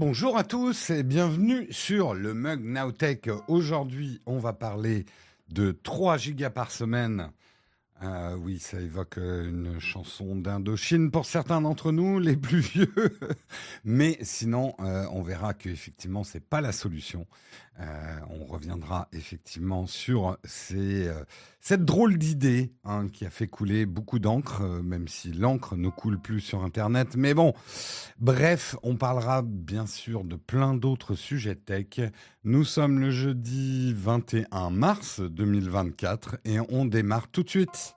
Bonjour à tous et bienvenue sur le Mug Nowtech. Aujourd'hui, on va parler de 3 gigas par semaine. Oui, ça évoque une chanson d'Indochine pour certains d'entre nous, les plus vieux. Mais sinon, on verra qu'effectivement, c'est pas la solution. On reviendra effectivement sur cette drôle d'idée qui a fait couler beaucoup d'encre, même si l'encre ne coule plus sur Internet. Mais bon, bref, on parlera bien sûr de plein d'autres sujets tech. Nous sommes le jeudi 21 mars 2024 et on démarre tout de suite.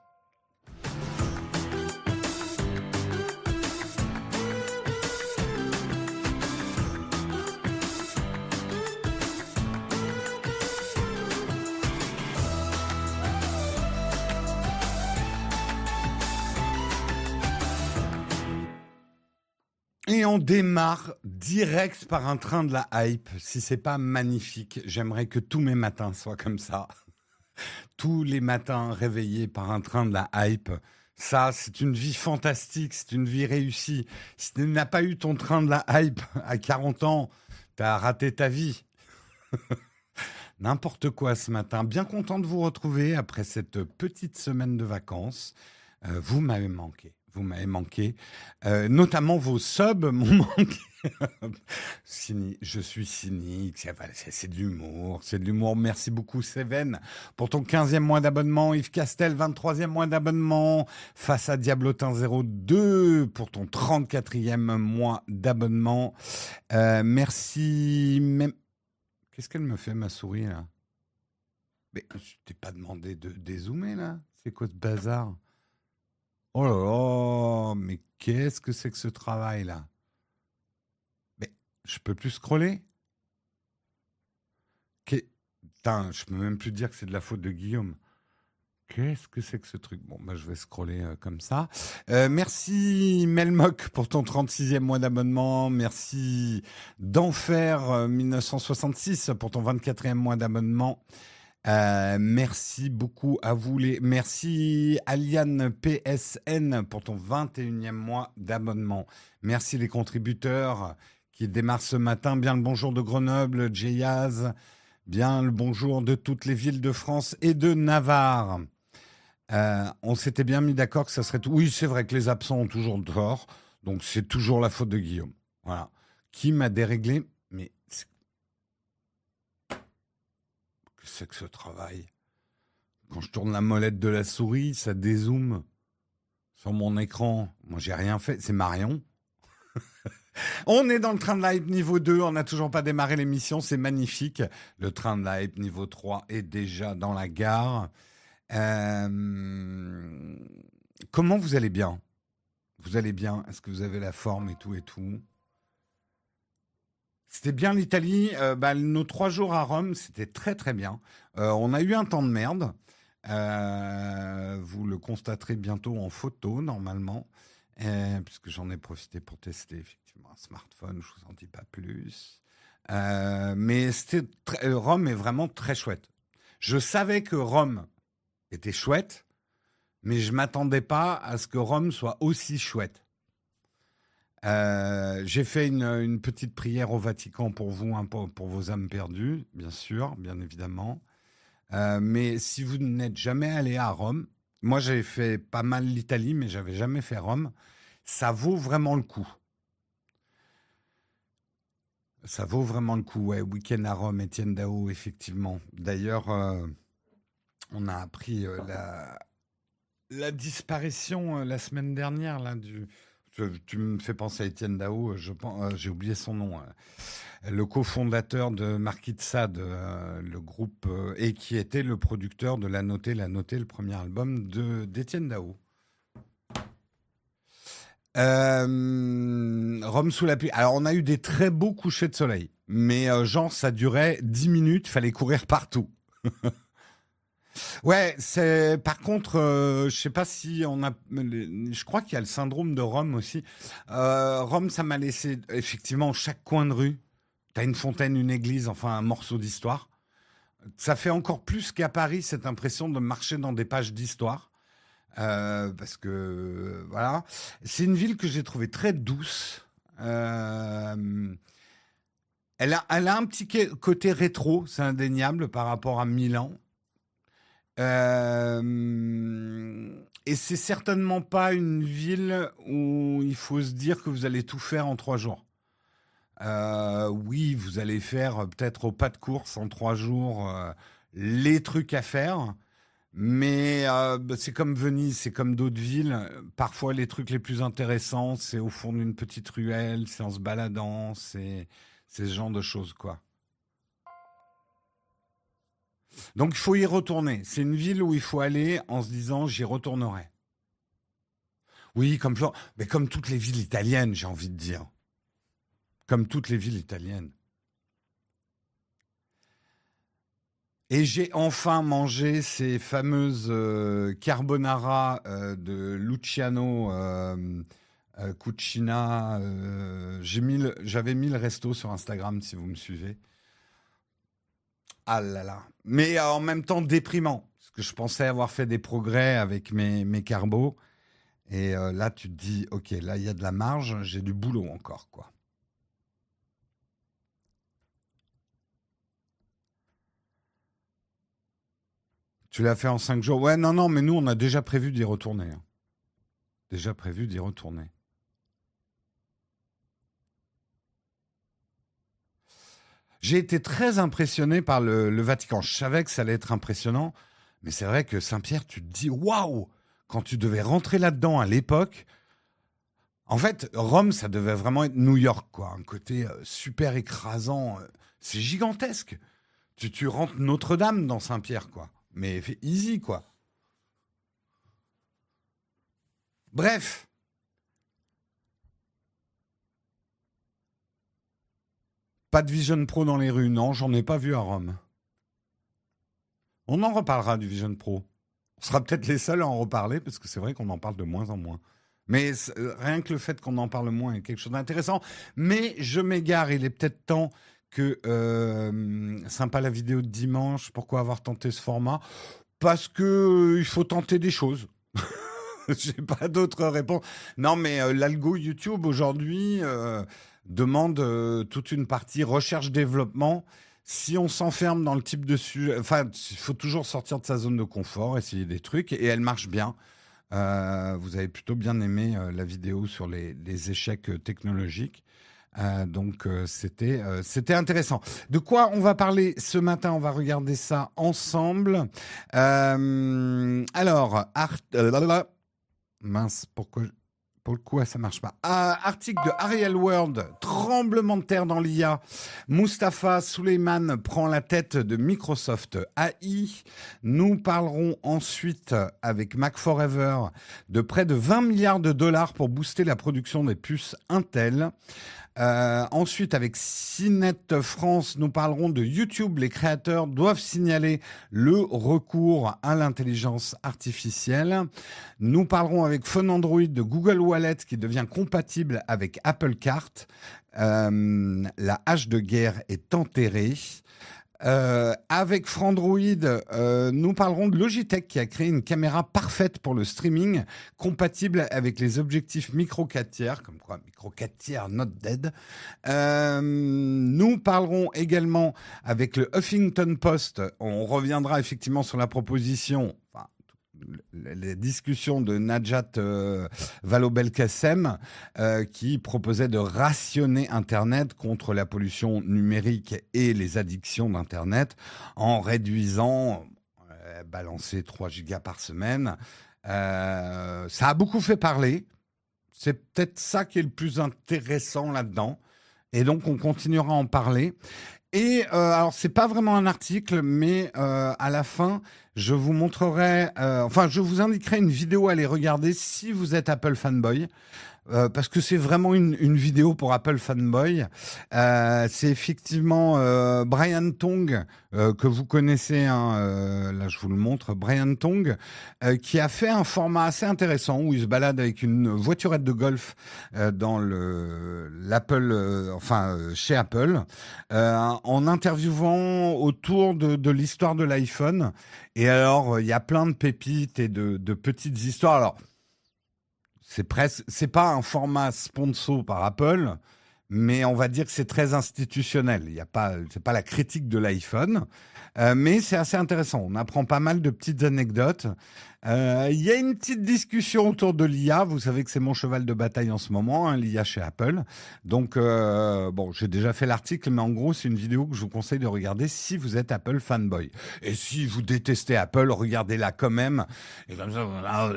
Et on démarre direct par un train de la hype. Si c'est pas magnifique, j'aimerais que tous mes matins soient comme ça. Tous les matins réveillés par un train de la hype. Ça, c'est une vie fantastique, c'est une vie réussie. Si tu n'as pas eu ton train de la hype à 40 ans, t'as raté ta vie. N'importe quoi ce matin. Bien content de vous retrouver après cette petite semaine de vacances. Vous m'avez manqué. Vous m'avez manqué. Notamment vos subs m'ont manqué. Je suis cynique. C'est de l'humour. C'est de l'humour. Merci beaucoup, Seven, pour ton 15e mois d'abonnement. Yves Castel, 23e mois d'abonnement. Face à Diablotin02 pour ton 34e mois d'abonnement. Merci. Même... Qu'est-ce qu'elle me fait, ma souris, là? Mais je t'ai pas demandé de dézoomer, là? C'est quoi ce bazar? Oh là là, mais qu'est-ce que c'est que ce travail-là? Mais je peux plus scroller? Putain, je peux même plus dire que c'est de la faute de Guillaume. Qu'est-ce que c'est que ce truc? Bon, bah, je vais scroller comme ça. Merci Melmoc pour ton 36e mois d'abonnement. Merci d'Enfer 1966 pour ton 24e mois d'abonnement. Merci beaucoup à vous. Merci Aliane PSN pour ton 21e mois d'abonnement. Merci les contributeurs qui démarrent ce matin. Bien le bonjour de Grenoble, Jayaz. Bien le bonjour de toutes les villes de France et de Navarre. On s'était bien mis d'accord que ça serait tout. Oui, c'est vrai que les absents ont toujours tort. Donc c'est toujours la faute de Guillaume. Voilà. Qui m'a déréglé? Mais c'est que ce travail. Quand je tourne la molette de la souris, ça dézoome sur mon écran. Moi, j'ai rien fait. C'est Marion. On est dans le train de la hype niveau 2. On n'a toujours pas démarré l'émission. C'est magnifique. Le train de la hype niveau 3 est déjà dans la gare. Comment vous allez bien? Vous allez bien? Est-ce que vous avez la forme et tout et tout? C'était bien l'Italie. Nos 3 jours à Rome, c'était très très bien. On a eu un temps de merde. Vous le constaterez bientôt en photo, normalement. Puisque j'en ai profité pour tester effectivement un smartphone. Je vous en dis pas plus. Mais Rome est vraiment très chouette. Je savais que Rome était chouette, mais je m'attendais pas à ce que Rome soit aussi chouette. J'ai fait une petite prière au Vatican pour vous, pour vos âmes perdues, bien sûr, bien évidemment. Mais si vous n'êtes jamais allé à Rome, moi j'avais fait pas mal l'Italie, mais j'avais jamais fait Rome, ça vaut vraiment le coup. Ça vaut vraiment le coup, ouais. Week-end à Rome, Étienne Dao, effectivement. D'ailleurs, on a appris la disparition la semaine dernière là tu me fais penser à Étienne Dao, j'ai oublié son nom, le cofondateur de Marquis de Sade, le groupe, et qui était le producteur de La Notée, le premier album d'Étienne Dao. Rome sous la pluie. Alors, on a eu des très beaux couchers de soleil, mais genre, ça durait 10 minutes, fallait courir partout. Ouais, par contre, je sais pas si je crois qu'il y a le syndrome de Rome aussi. Rome, ça m'a laissé effectivement chaque coin de rue. T'as une fontaine, une église, enfin un morceau d'histoire. Ça fait encore plus qu'à Paris cette impression de marcher dans des pages d'histoire. Parce que voilà, c'est une ville que j'ai trouvée très douce. Elle a un petit côté rétro, c'est indéniable par rapport à Milan. Et c'est certainement pas une ville où il faut se dire que vous allez tout faire en 3 jours. Oui, vous allez faire peut-être au pas de course en 3 jours les trucs à faire. Mais c'est comme Venise, c'est comme d'autres villes. Parfois, les trucs les plus intéressants, c'est au fond d'une petite ruelle, c'est en se baladant, c'est ce genre de choses, quoi. Donc, il faut y retourner. C'est une ville où il faut aller en se disant, j'y retournerai. Oui, mais comme toutes les villes italiennes, j'ai envie de dire. Comme toutes les villes italiennes. Et j'ai enfin mangé ces fameuses carbonara de Luciano Cucina. J'avais mis le resto sur Instagram si vous me suivez. Ah là là. Mais en même temps déprimant. Parce que je pensais avoir fait des progrès avec mes carbos. Et là, tu te dis, ok, là, il y a de la marge, j'ai du boulot encore, quoi. Tu l'as fait en 5 jours? Ouais, non, non, mais nous, on a déjà prévu d'y retourner, hein. Déjà prévu d'y retourner. J'ai été très impressionné par le Vatican. Je savais que ça allait être impressionnant, mais c'est vrai que Saint-Pierre, tu te dis, waouh! Quand tu devais rentrer là-dedans à l'époque, en fait, Rome, ça devait vraiment être New York, quoi. Un côté super écrasant. C'est gigantesque. Tu rentres Notre-Dame dans Saint-Pierre, quoi. Mais easy, quoi. Bref, pas de Vision Pro dans les rues, non, j'en ai pas vu à Rome. On en reparlera du Vision Pro. On sera peut-être les seuls à en reparler, parce que c'est vrai qu'on en parle de moins en moins. Mais rien que le fait qu'on en parle moins est quelque chose d'intéressant. Mais je m'égare, il est peut-être temps que... sympa la vidéo de dimanche, pourquoi avoir tenté ce format? Parce que il faut tenter des choses. J'ai pas d'autre réponse. Non, mais l'algo YouTube aujourd'hui demande toute une partie recherche-développement. Si on s'enferme dans le type de sujet, enfin, il faut toujours sortir de sa zone de confort, essayer des trucs, et elle marche bien. Vous avez plutôt bien aimé la vidéo sur les échecs technologiques. Donc c'était intéressant. De quoi on va parler ce matin? On va regarder ça ensemble. Alors, mince, pourquoi ça marche pas? Article de Ariel World, tremblement de terre dans l'IA. Mustapha Suleiman prend la tête de Microsoft AI. Nous parlerons ensuite avec Mac Forever de près de 20 milliards de dollars pour booster la production des puces Intel. Ensuite, avec CNET France, nous parlerons de YouTube. Les créateurs doivent signaler le recours à l'intelligence artificielle. Nous parlerons avec Phone Android de Google Wallet qui devient compatible avec Apple Card. La hache de guerre est enterrée. Avec Frandroid, nous parlerons de Logitech qui a créé une caméra parfaite pour le streaming, compatible avec les objectifs micro 4 tiers, comme quoi micro 4 tiers not dead. Nous parlerons également avec le Huffington Post. On reviendra effectivement sur la proposition, enfin, les discussions de Najat Vallaud-Belkacem qui proposait de rationner Internet contre la pollution numérique et les addictions d'Internet en réduisant, balancer 3 gigas par semaine. Ça a beaucoup fait parler. C'est peut-être ça qui est le plus intéressant là-dedans. Et donc, on continuera à en parler. Et alors, c'est pas vraiment un article, mais à la fin, je vous montrerai, je vous indiquerai une vidéo à aller regarder si vous êtes Apple fanboy. Parce que c'est vraiment une vidéo pour Apple fanboy. C'est effectivement Brian Tong, que vous connaissez, hein, là je vous le montre, Brian Tong, qui a fait un format assez intéressant où il se balade avec une voiturette de golf dans l'Apple, chez Apple, en interviewant autour de l'histoire de l'iPhone. Et alors, il y a plein de pépites et de petites histoires. Alors, c'est pas un format sponsor par Apple, mais on va dire que c'est très institutionnel. C'est pas la critique de l'iPhone, mais c'est assez intéressant. On apprend pas mal de petites anecdotes. Il y a une petite discussion autour de l'IA. Vous savez que c'est mon cheval de bataille en ce moment, hein, l'IA chez Apple. Donc, bon, j'ai déjà fait l'article, mais en gros, c'est une vidéo que je vous conseille de regarder si vous êtes Apple fanboy. Et si vous détestez Apple, regardez-la quand même. Et comme ça,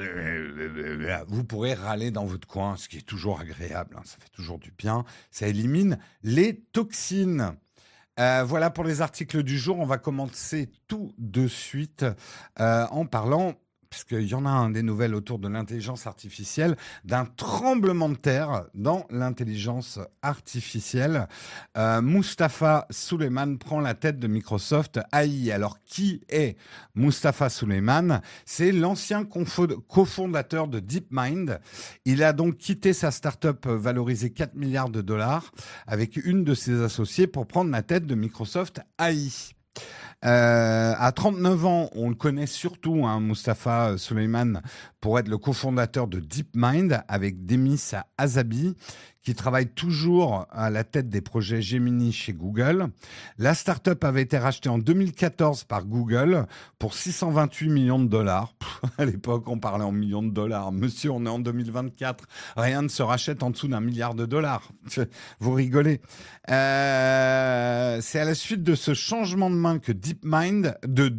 vous pourrez râler dans votre coin, ce qui est toujours agréable, hein, ça fait toujours du bien. Ça élimine les toxines. Voilà pour les articles du jour. On va commencer tout de suite en parlant, parce qu'il y en a des nouvelles autour de l'intelligence artificielle, d'un tremblement de terre dans l'intelligence artificielle. Mustafa Suleyman prend la tête de Microsoft AI. Alors, qui est Mustafa Suleyman? C'est l'ancien cofondateur de DeepMind. Il a donc quitté sa start-up valorisée 4 milliards de dollars avec une de ses associés pour prendre la tête de Microsoft AI. À 39 ans, on le connaît surtout, hein, Mustafa Suleyman, pour être le cofondateur de DeepMind avec Demis Hassabis, qui travaille toujours à la tête des projets Gemini chez Google. La start-up avait été rachetée en 2014 par Google pour 628 millions de dollars. À l'époque, on parlait en millions de dollars. Monsieur, on est en 2024. Rien ne se rachète en dessous d'1 milliard de dollars. Vous rigolez. C'est à la suite de ce changement de main que DeepMind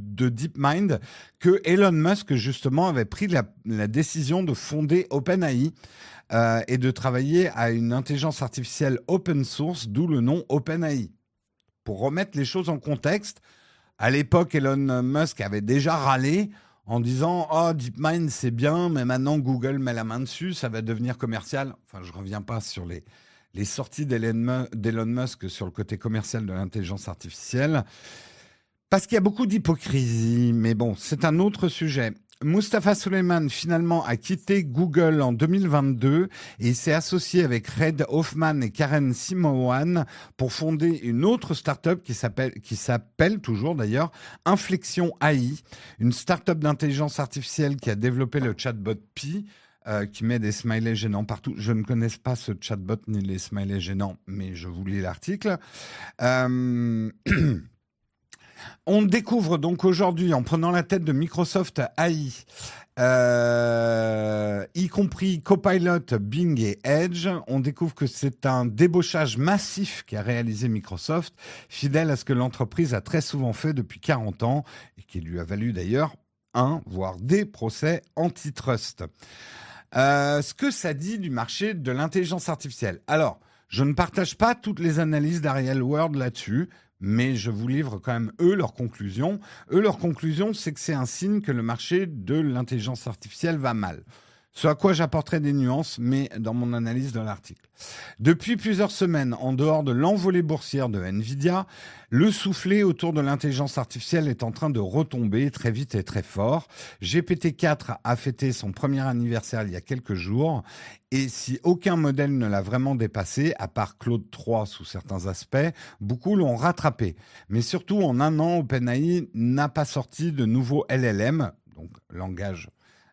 que Elon Musk, justement, avait pris la décision de fonder OpenAI et de travailler à une intelligence artificielle open source, d'où le nom OpenAI. Pour remettre les choses en contexte, à l'époque, Elon Musk avait déjà râlé en disant « Oh, DeepMind, c'est bien, mais maintenant Google met la main dessus, ça va devenir commercial. » Enfin, je ne reviens pas sur les sorties d'Elon Musk sur le côté commercial de l'intelligence artificielle, parce qu'il y a beaucoup d'hypocrisie, mais bon, c'est un autre sujet. Mustafa Suleyman, finalement, a quitté Google en 2022 et il s'est associé avec Reid Hoffman et Karen Simoan pour fonder une autre start-up qui s'appelle toujours d'ailleurs Inflexion AI, une start-up d'intelligence artificielle qui a développé le chatbot Pi, qui met des smileys gênants partout. Je ne connais pas ce chatbot ni les smileys gênants, mais je vous lis l'article. On découvre donc aujourd'hui, en prenant la tête de Microsoft AI, y compris Copilot, Bing et Edge, on découvre que c'est un débauchage massif qu'a réalisé Microsoft, fidèle à ce que l'entreprise a très souvent fait depuis 40 ans, et qui lui a valu d'ailleurs voire des procès antitrust. Ce que ça dit du marché de l'intelligence artificielle. Alors, je ne partage pas toutes les analyses d'Ariel Ward là-dessus, mais je vous livre quand même, leurs conclusions. Leur conclusion, c'est que c'est un signe que le marché de l'intelligence artificielle va mal. Ce à quoi j'apporterai des nuances, mais dans mon analyse de l'article. Depuis plusieurs semaines, en dehors de l'envolée boursière de Nvidia, le soufflet autour de l'intelligence artificielle est en train de retomber très vite et très fort. GPT-4 a fêté son premier anniversaire il y a quelques jours, et si aucun modèle ne l'a vraiment dépassé, à part Claude 3 sous certains aspects, beaucoup l'ont rattrapé. Mais surtout, en un an, OpenAI n'a pas sorti de nouveau LLM, donc langage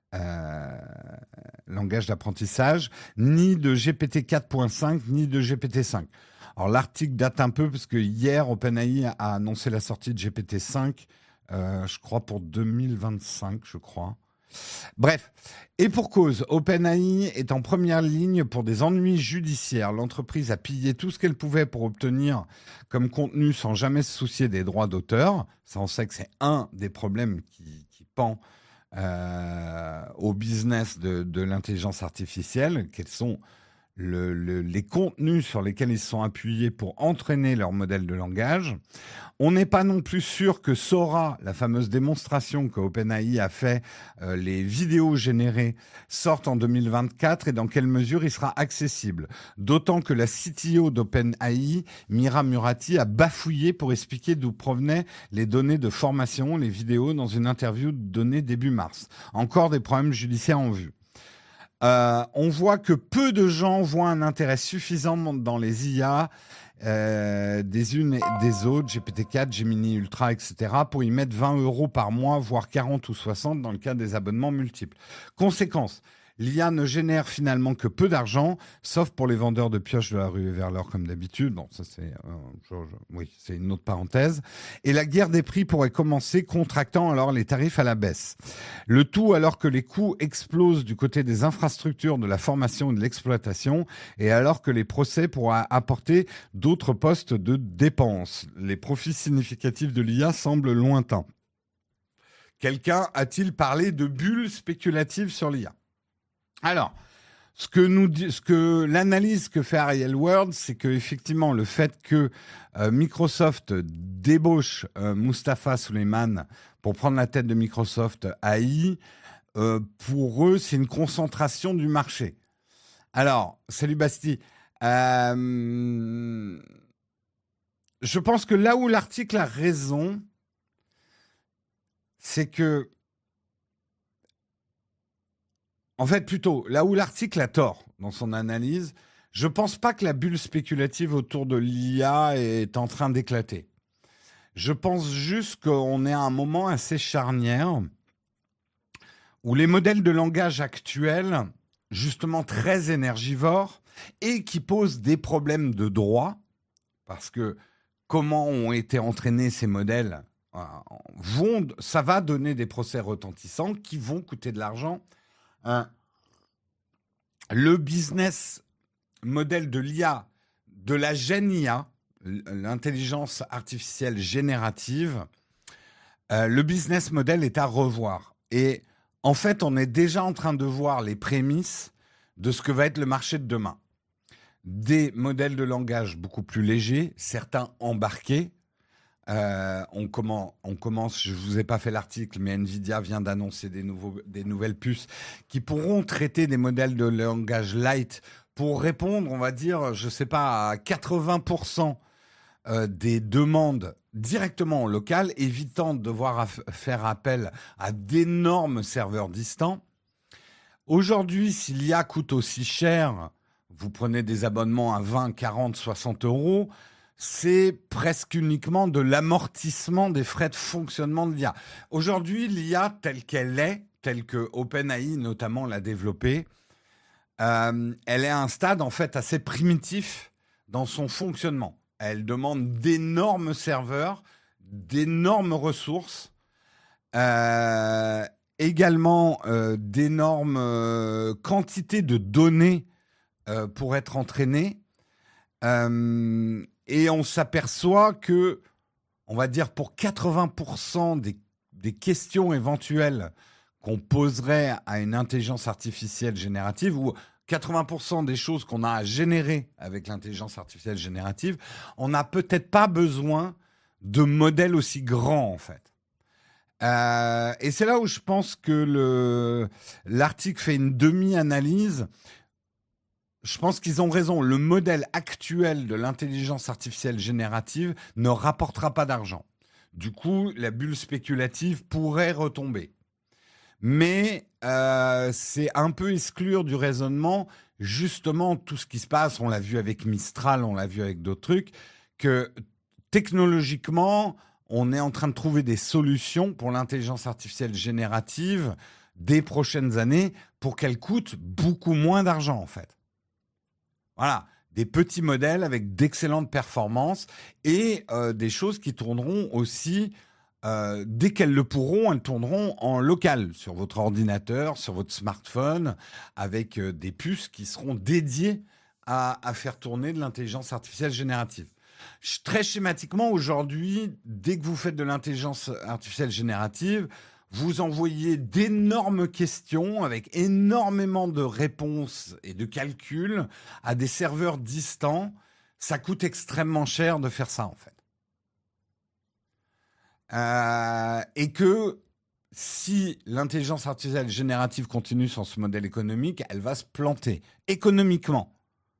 d'apprentissage, ni de GPT 4.5, ni de GPT 5. Alors l'article date un peu parce que hier, OpenAI a annoncé la sortie de GPT 5, je crois pour 2025, je crois. Bref, et pour cause, OpenAI est en première ligne pour des ennuis judiciaires. L'entreprise a pillé tout ce qu'elle pouvait pour obtenir comme contenu sans jamais se soucier des droits d'auteur. Ça, on sait que c'est un des problèmes qui pend au business de l'intelligence artificielle, quels sont les contenus sur lesquels ils se sont appuyés pour entraîner leur modèle de langage. On n'est pas non plus sûr que Sora, la fameuse démonstration que OpenAI a fait, les vidéos générées, sortent en 2024 et dans quelle mesure il sera accessible. D'autant que la CTO d'OpenAI, Mira Murati, a bafouillé pour expliquer d'où provenaient les données de formation, les vidéos, dans une interview donnée début mars. Encore des problèmes judiciaires en vue. On voit que peu de gens voient un intérêt suffisant dans les IA des unes et des autres, GPT-4, Gemini Ultra, etc., pour y mettre 20 € par mois, voire 40 ou 60 dans le cas des abonnements multiples. Conséquence, L'IA ne génère finalement que peu d'argent, sauf pour les vendeurs de pioches de la rue vers l'or comme d'habitude. Bon, ça c'est, oui, c'est une autre parenthèse. Et la guerre des prix pourrait commencer, contractant alors les tarifs à la baisse. Le tout alors que les coûts explosent du côté des infrastructures, de la formation et de l'exploitation, et alors que les procès pourraient apporter d'autres postes de dépenses. Les profits significatifs de l'IA semblent lointains. Quelqu'un a-t-il parlé de bulles spéculatives sur l'IA ? Alors, ce que l'analyse que fait Ariel World, c'est que effectivement le fait que Microsoft débauche Mustapha Suleyman pour prendre la tête de Microsoft AI, pour eux, c'est une concentration du marché. Alors, salut Basti. Je pense que là où l'article a raison, c'est que, en fait, plutôt, là où l'article a tort dans son analyse, je ne pense pas que la bulle spéculative autour de l'IA est en train d'éclater. Je pense juste qu'on est à un moment assez charnière où les modèles de langage actuels, justement très énergivores, et qui posent des problèmes de droit, parce que comment ont été entraînés ces modèles, ça va donner des procès retentissants qui vont coûter de l'argent. Le business model de l'IA, de la GenIA, l'intelligence artificielle générative, le business model est à revoir. Et en fait, on est déjà en train de voir les prémices de ce que va être le marché de demain. Des modèles de langage beaucoup plus légers, certains embarqués. On commence, je ne vous ai pas fait l'article, mais Nvidia vient d'annoncer des nouvelles puces qui pourront traiter des modèles de langage light pour répondre, on va dire, je ne sais pas, à 80% des demandes directement en local, évitant de devoir faire appel à d'énormes serveurs distants. Aujourd'hui, si l'IA coûte aussi cher, vous prenez des abonnements à 20, 40, 60 euros, c'est presque uniquement de l'amortissement des frais de fonctionnement de l'IA. Aujourd'hui, l'IA telle qu'elle est, telle que OpenAI notamment l'a développée, elle est à un stade en fait assez primitif dans son fonctionnement. Elle demande d'énormes serveurs, d'énormes ressources, également d'énormes quantités de données pour être entraînées. Et on s'aperçoit que, on va dire, pour 80% des questions éventuelles qu'on poserait à une intelligence artificielle générative, ou 80% des choses qu'on a à générer avec l'intelligence artificielle générative, on n'a peut-être pas besoin de modèles aussi grands, en fait. Et c'est là où je pense que l'article fait une demi-analyse. Je pense qu'ils ont raison. Le modèle actuel de l'intelligence artificielle générative ne rapportera pas d'argent. Du coup, la bulle spéculative pourrait retomber. Mais c'est un peu exclure du raisonnement, justement, tout ce qui se passe. On l'a vu avec Mistral, on l'a vu avec d'autres trucs, que technologiquement, on est en train de trouver des solutions pour l'intelligence artificielle générative des prochaines années pour qu'elle coûte beaucoup moins d'argent, en fait. Voilà, des petits modèles avec d'excellentes performances et des choses qui tourneront aussi, dès qu'elles le pourront, elles tourneront en local, sur votre ordinateur, sur votre smartphone, avec des puces qui seront dédiées à faire tourner de l'intelligence artificielle générative. Très schématiquement, aujourd'hui, dès que vous faites de l'intelligence artificielle générative, vous envoyez d'énormes questions avec énormément de réponses et de calculs à des serveurs distants. Ça coûte extrêmement cher de faire ça, en fait. Et que si l'intelligence artificielle générative continue sur ce modèle économique, elle va se planter économiquement.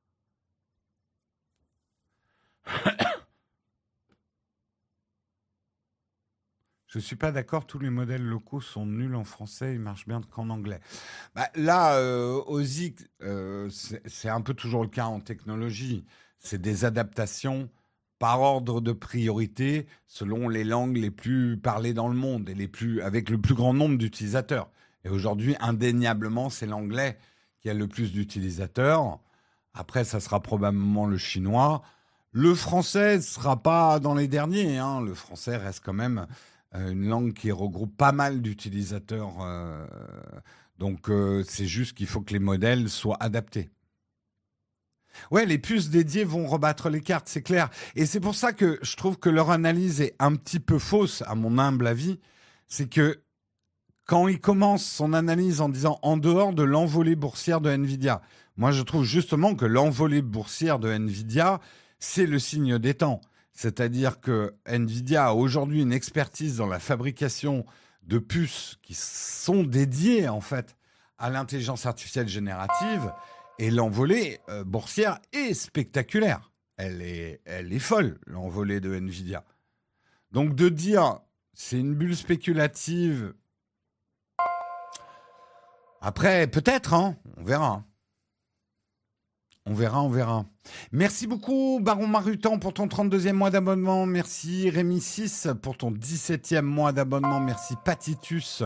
Je ne suis pas d'accord, tous les modèles locaux sont nuls en français, ils marchent bien qu'en anglais. Là, OSI, c'est un peu toujours le cas en technologie. C'est des adaptations par ordre de priorité selon les langues les plus parlées dans le monde et avec le plus grand nombre d'utilisateurs. Et aujourd'hui, indéniablement, c'est l'anglais qui a le plus d'utilisateurs. Après, ça sera probablement le chinois. Le français ne sera pas dans les derniers, hein. Le français reste quand même une langue qui regroupe pas mal d'utilisateurs. Donc, c'est juste qu'il faut que les modèles soient adaptés. Ouais, les puces dédiées vont rebattre les cartes, c'est clair. Et c'est pour ça que je trouve que leur analyse est un petit peu fausse, à mon humble avis. C'est que quand il commence son analyse en disant en dehors de l'envolée boursière de Nvidia, moi je trouve justement que l'envolée boursière de Nvidia, c'est le signe des temps. C'est-à-dire que Nvidia a aujourd'hui une expertise dans la fabrication de puces qui sont dédiées en fait à l'intelligence artificielle générative. Et l'envolée boursière est spectaculaire. Elle est folle, l'envolée de Nvidia. Donc de dire c'est une bulle spéculative. Après, peut-être, hein, on verra. On verra. Merci beaucoup, Baron Marutan, pour ton 32e mois d'abonnement. Merci, Rémi6, pour ton 17e mois d'abonnement. Merci, Patitus.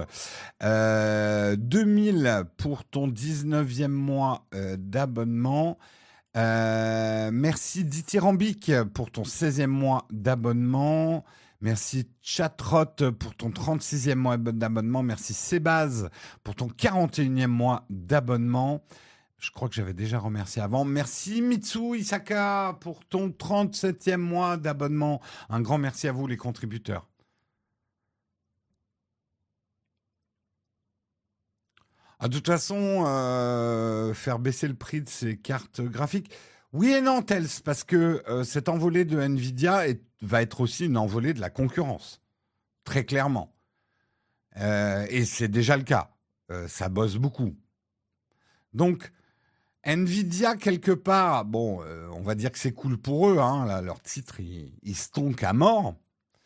2000 pour ton 19e mois d'abonnement. Merci, Dithyrambique, pour ton 16e mois d'abonnement. Merci, Chatrot, pour ton 36e mois d'abonnement. Merci, Sébaz, pour ton 41e mois d'abonnement. Je crois que j'avais déjà remercié avant. Merci Mitsu Isaka pour ton 37e mois d'abonnement. Un grand merci à vous les contributeurs. De toute façon, faire baisser le prix de ces cartes graphiques, oui et non, Tels, parce que cette envolée de Nvidia va être aussi une envolée de la concurrence, très clairement. Et c'est déjà le cas. Ça bosse beaucoup. Donc, Nvidia, quelque part, bon, on va dire que c'est cool pour eux, hein, là, leur titre, il stonk à mort.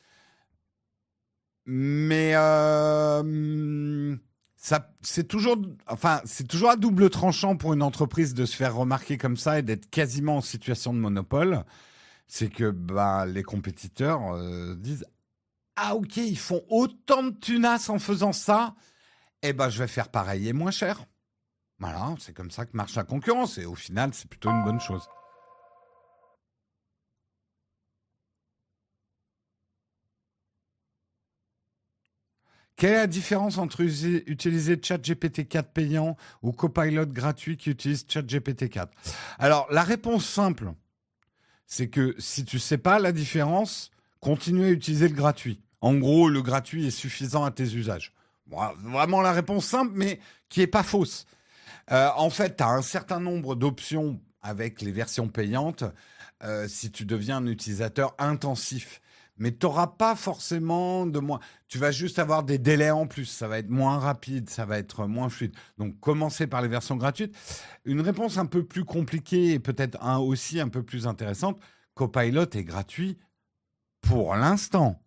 Mais c'est toujours à double tranchant pour une entreprise de se faire remarquer comme ça et d'être quasiment en situation de monopole. C'est que les compétiteurs disent « Ah ok, ils font autant de tunas en faisant ça, je vais faire pareil et moins cher. » Voilà, c'est comme ça que marche la concurrence et au final, c'est plutôt une bonne chose. Quelle est la différence entre utiliser ChatGPT 4 payant ou Copilot gratuit qui utilise ChatGPT 4 ? Alors, la réponse simple, c'est que si tu ne sais pas la différence, continue à utiliser le gratuit. En gros, le gratuit est suffisant à tes usages. Bon, vraiment la réponse simple, mais qui n'est pas fausse. En fait, tu as un certain nombre d'options avec les versions payantes si tu deviens un utilisateur intensif. Mais tu n'auras pas forcément de moins. Tu vas juste avoir des délais en plus. Ça va être moins rapide, ça va être moins fluide. Donc, commencer par les versions gratuites. Une réponse un peu plus compliquée et peut-être aussi un peu plus intéressante. Copilot est gratuit pour l'instant.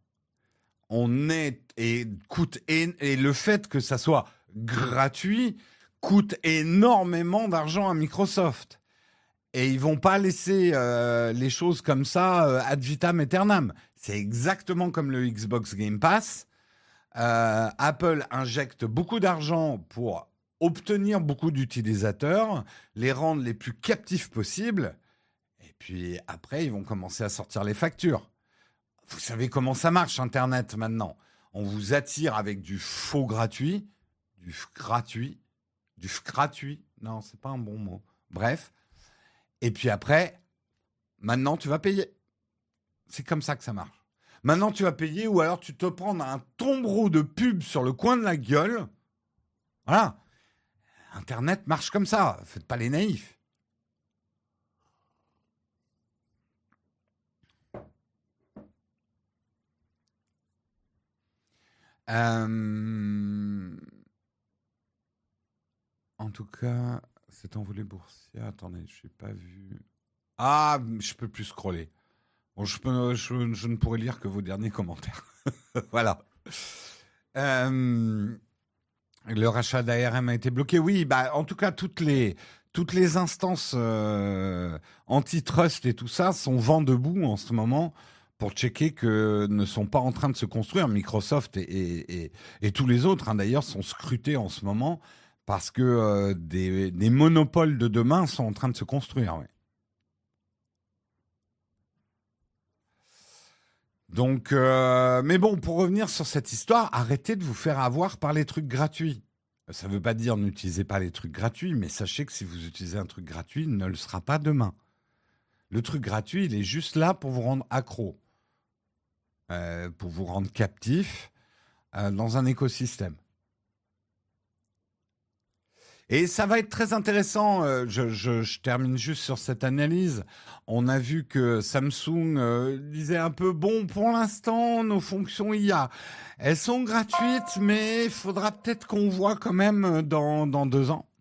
Et le fait que ça soit gratuit coûte énormément d'argent à Microsoft. Et ils vont pas laisser les choses comme ça ad vitam aeternam. C'est exactement comme le Xbox Game Pass. Apple injecte beaucoup d'argent pour obtenir beaucoup d'utilisateurs, les rendre les plus captifs possibles. Et puis après, ils vont commencer à sortir les factures. Vous savez comment ça marche, Internet, maintenant. On vous attire avec du faux gratuit, du gratuit. Non, c'est pas un bon mot. Bref. Et puis après, maintenant, tu vas payer. C'est comme ça que ça marche. Maintenant, tu vas payer ou alors tu te prends un tombereau de pub sur le coin de la gueule. Voilà. Internet marche comme ça. Faites pas les naïfs. En tout cas, cet envolé boursier. Attendez, je n'ai pas vu. Ah, je peux plus scroller. Bon, je ne pourrai lire que vos derniers commentaires. Voilà. Le rachat d'ARM a été bloqué. Oui, en tout cas, toutes les instances antitrust et tout ça sont vent debout en ce moment pour checker que ne sont pas en train de se construire. Microsoft et tous les autres, d'ailleurs, sont scrutés en ce moment parce que des monopoles de demain sont en train de se construire. Ouais. Donc, mais bon, pour revenir sur cette histoire, arrêtez de vous faire avoir par les trucs gratuits. Ça ne veut pas dire n'utilisez pas les trucs gratuits, mais sachez que si vous utilisez un truc gratuit, il ne le sera pas demain. Le truc gratuit, il est juste là pour vous rendre accro, pour vous rendre captif dans un écosystème. Et ça va être très intéressant. Je termine juste sur cette analyse. On a vu que Samsung disait un peu, bon, pour l'instant, nos fonctions IA, elles sont gratuites, mais il faudra peut-être qu'on voit quand même dans 2 ans.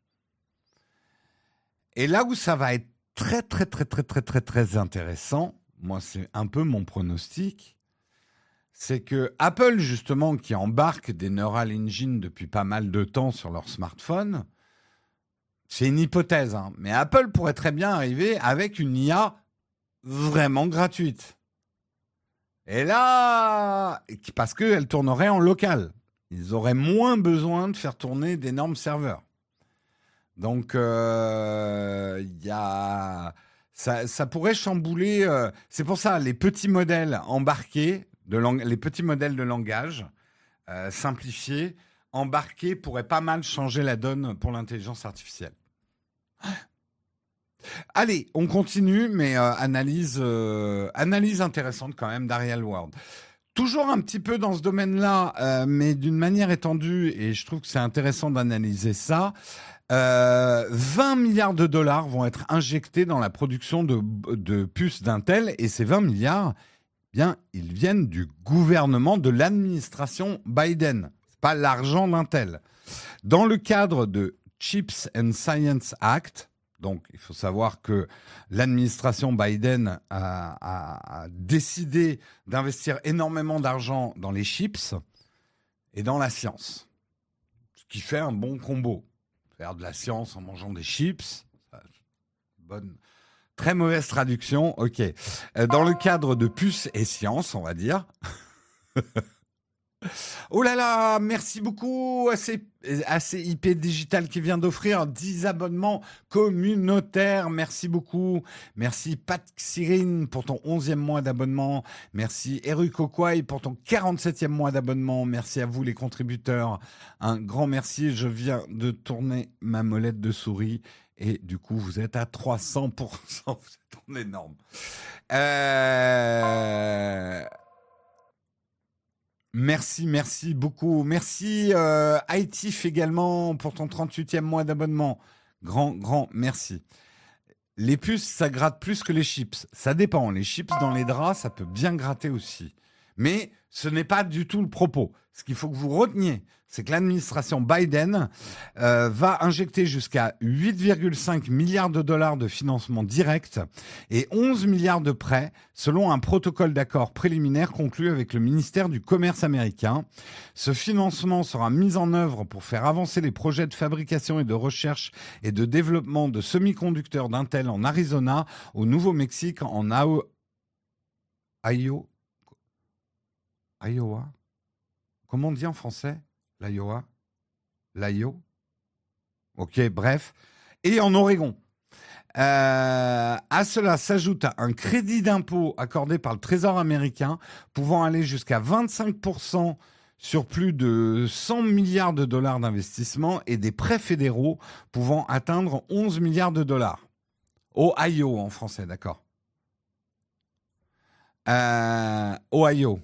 Et là où ça va être très, très, très, très, très, très, très intéressant, moi, c'est un peu mon pronostic, c'est que Apple, justement, qui embarque des Neural Engine depuis pas mal de temps sur leur smartphone, c'est une hypothèse, mais Apple pourrait très bien arriver avec une IA vraiment gratuite. Et là, parce qu'elle tournerait en local. Ils auraient moins besoin de faire tourner d'énormes serveurs. Donc, ça pourrait chambouler. C'est pour ça, les petits modèles embarqués, les petits modèles de langage simplifiés, embarqués, pourraient pas mal changer la donne pour l'intelligence artificielle. Allez, on continue, mais analyse intéressante quand même d'Ariel Ward. Toujours un petit peu dans ce domaine-là, mais d'une manière étendue, et je trouve que c'est intéressant d'analyser ça. 20 milliards de dollars vont être injectés dans la production de puces d'Intel, et ces 20 milliards, bien, ils viennent du gouvernement, de l'administration Biden. C'est pas l'argent d'Intel. Dans le cadre de Chips and Science Act, donc il faut savoir que l'administration Biden a décidé d'investir énormément d'argent dans les chips et dans la science, ce qui fait un bon combo. Faire de la science en mangeant des chips, très mauvaise traduction, ok. Dans le cadre de puces et sciences, on va dire. Oh là là, merci beaucoup ACIP Digital qui vient d'offrir 10 abonnements communautaires. Merci beaucoup. Merci Pat Xirin pour ton 11e mois d'abonnement. Merci Eru Kokwai pour ton 47e mois d'abonnement. Merci à vous les contributeurs. Un grand merci. Je viens de tourner ma molette de souris et du coup vous êtes à 300%. Vous êtes en énorme. Merci beaucoup. Merci Haïtif également pour ton 38e mois d'abonnement. Grand merci. Les puces, ça gratte plus que les chips. Ça dépend. Les chips dans les draps, ça peut bien gratter aussi. Mais ce n'est pas du tout le propos. Ce qu'il faut que vous reteniez, c'est que l'administration Biden va injecter jusqu'à 8,5 milliards de dollars de financement direct et 11 milliards de prêts selon un protocole d'accord préliminaire conclu avec le ministère du Commerce américain. Ce financement sera mis en œuvre pour faire avancer les projets de fabrication et de recherche et de développement de semi-conducteurs d'Intel en Arizona, au Nouveau-Mexique, en Iowa. Comment on dit en français? L'Iowa? Ok, bref. Et en Oregon. À cela s'ajoute un crédit d'impôt accordé par le Trésor américain pouvant aller jusqu'à 25% sur plus de 100 milliards de dollars d'investissement et des prêts fédéraux pouvant atteindre 11 milliards de dollars. Ohio en français, d'accord. Ohio.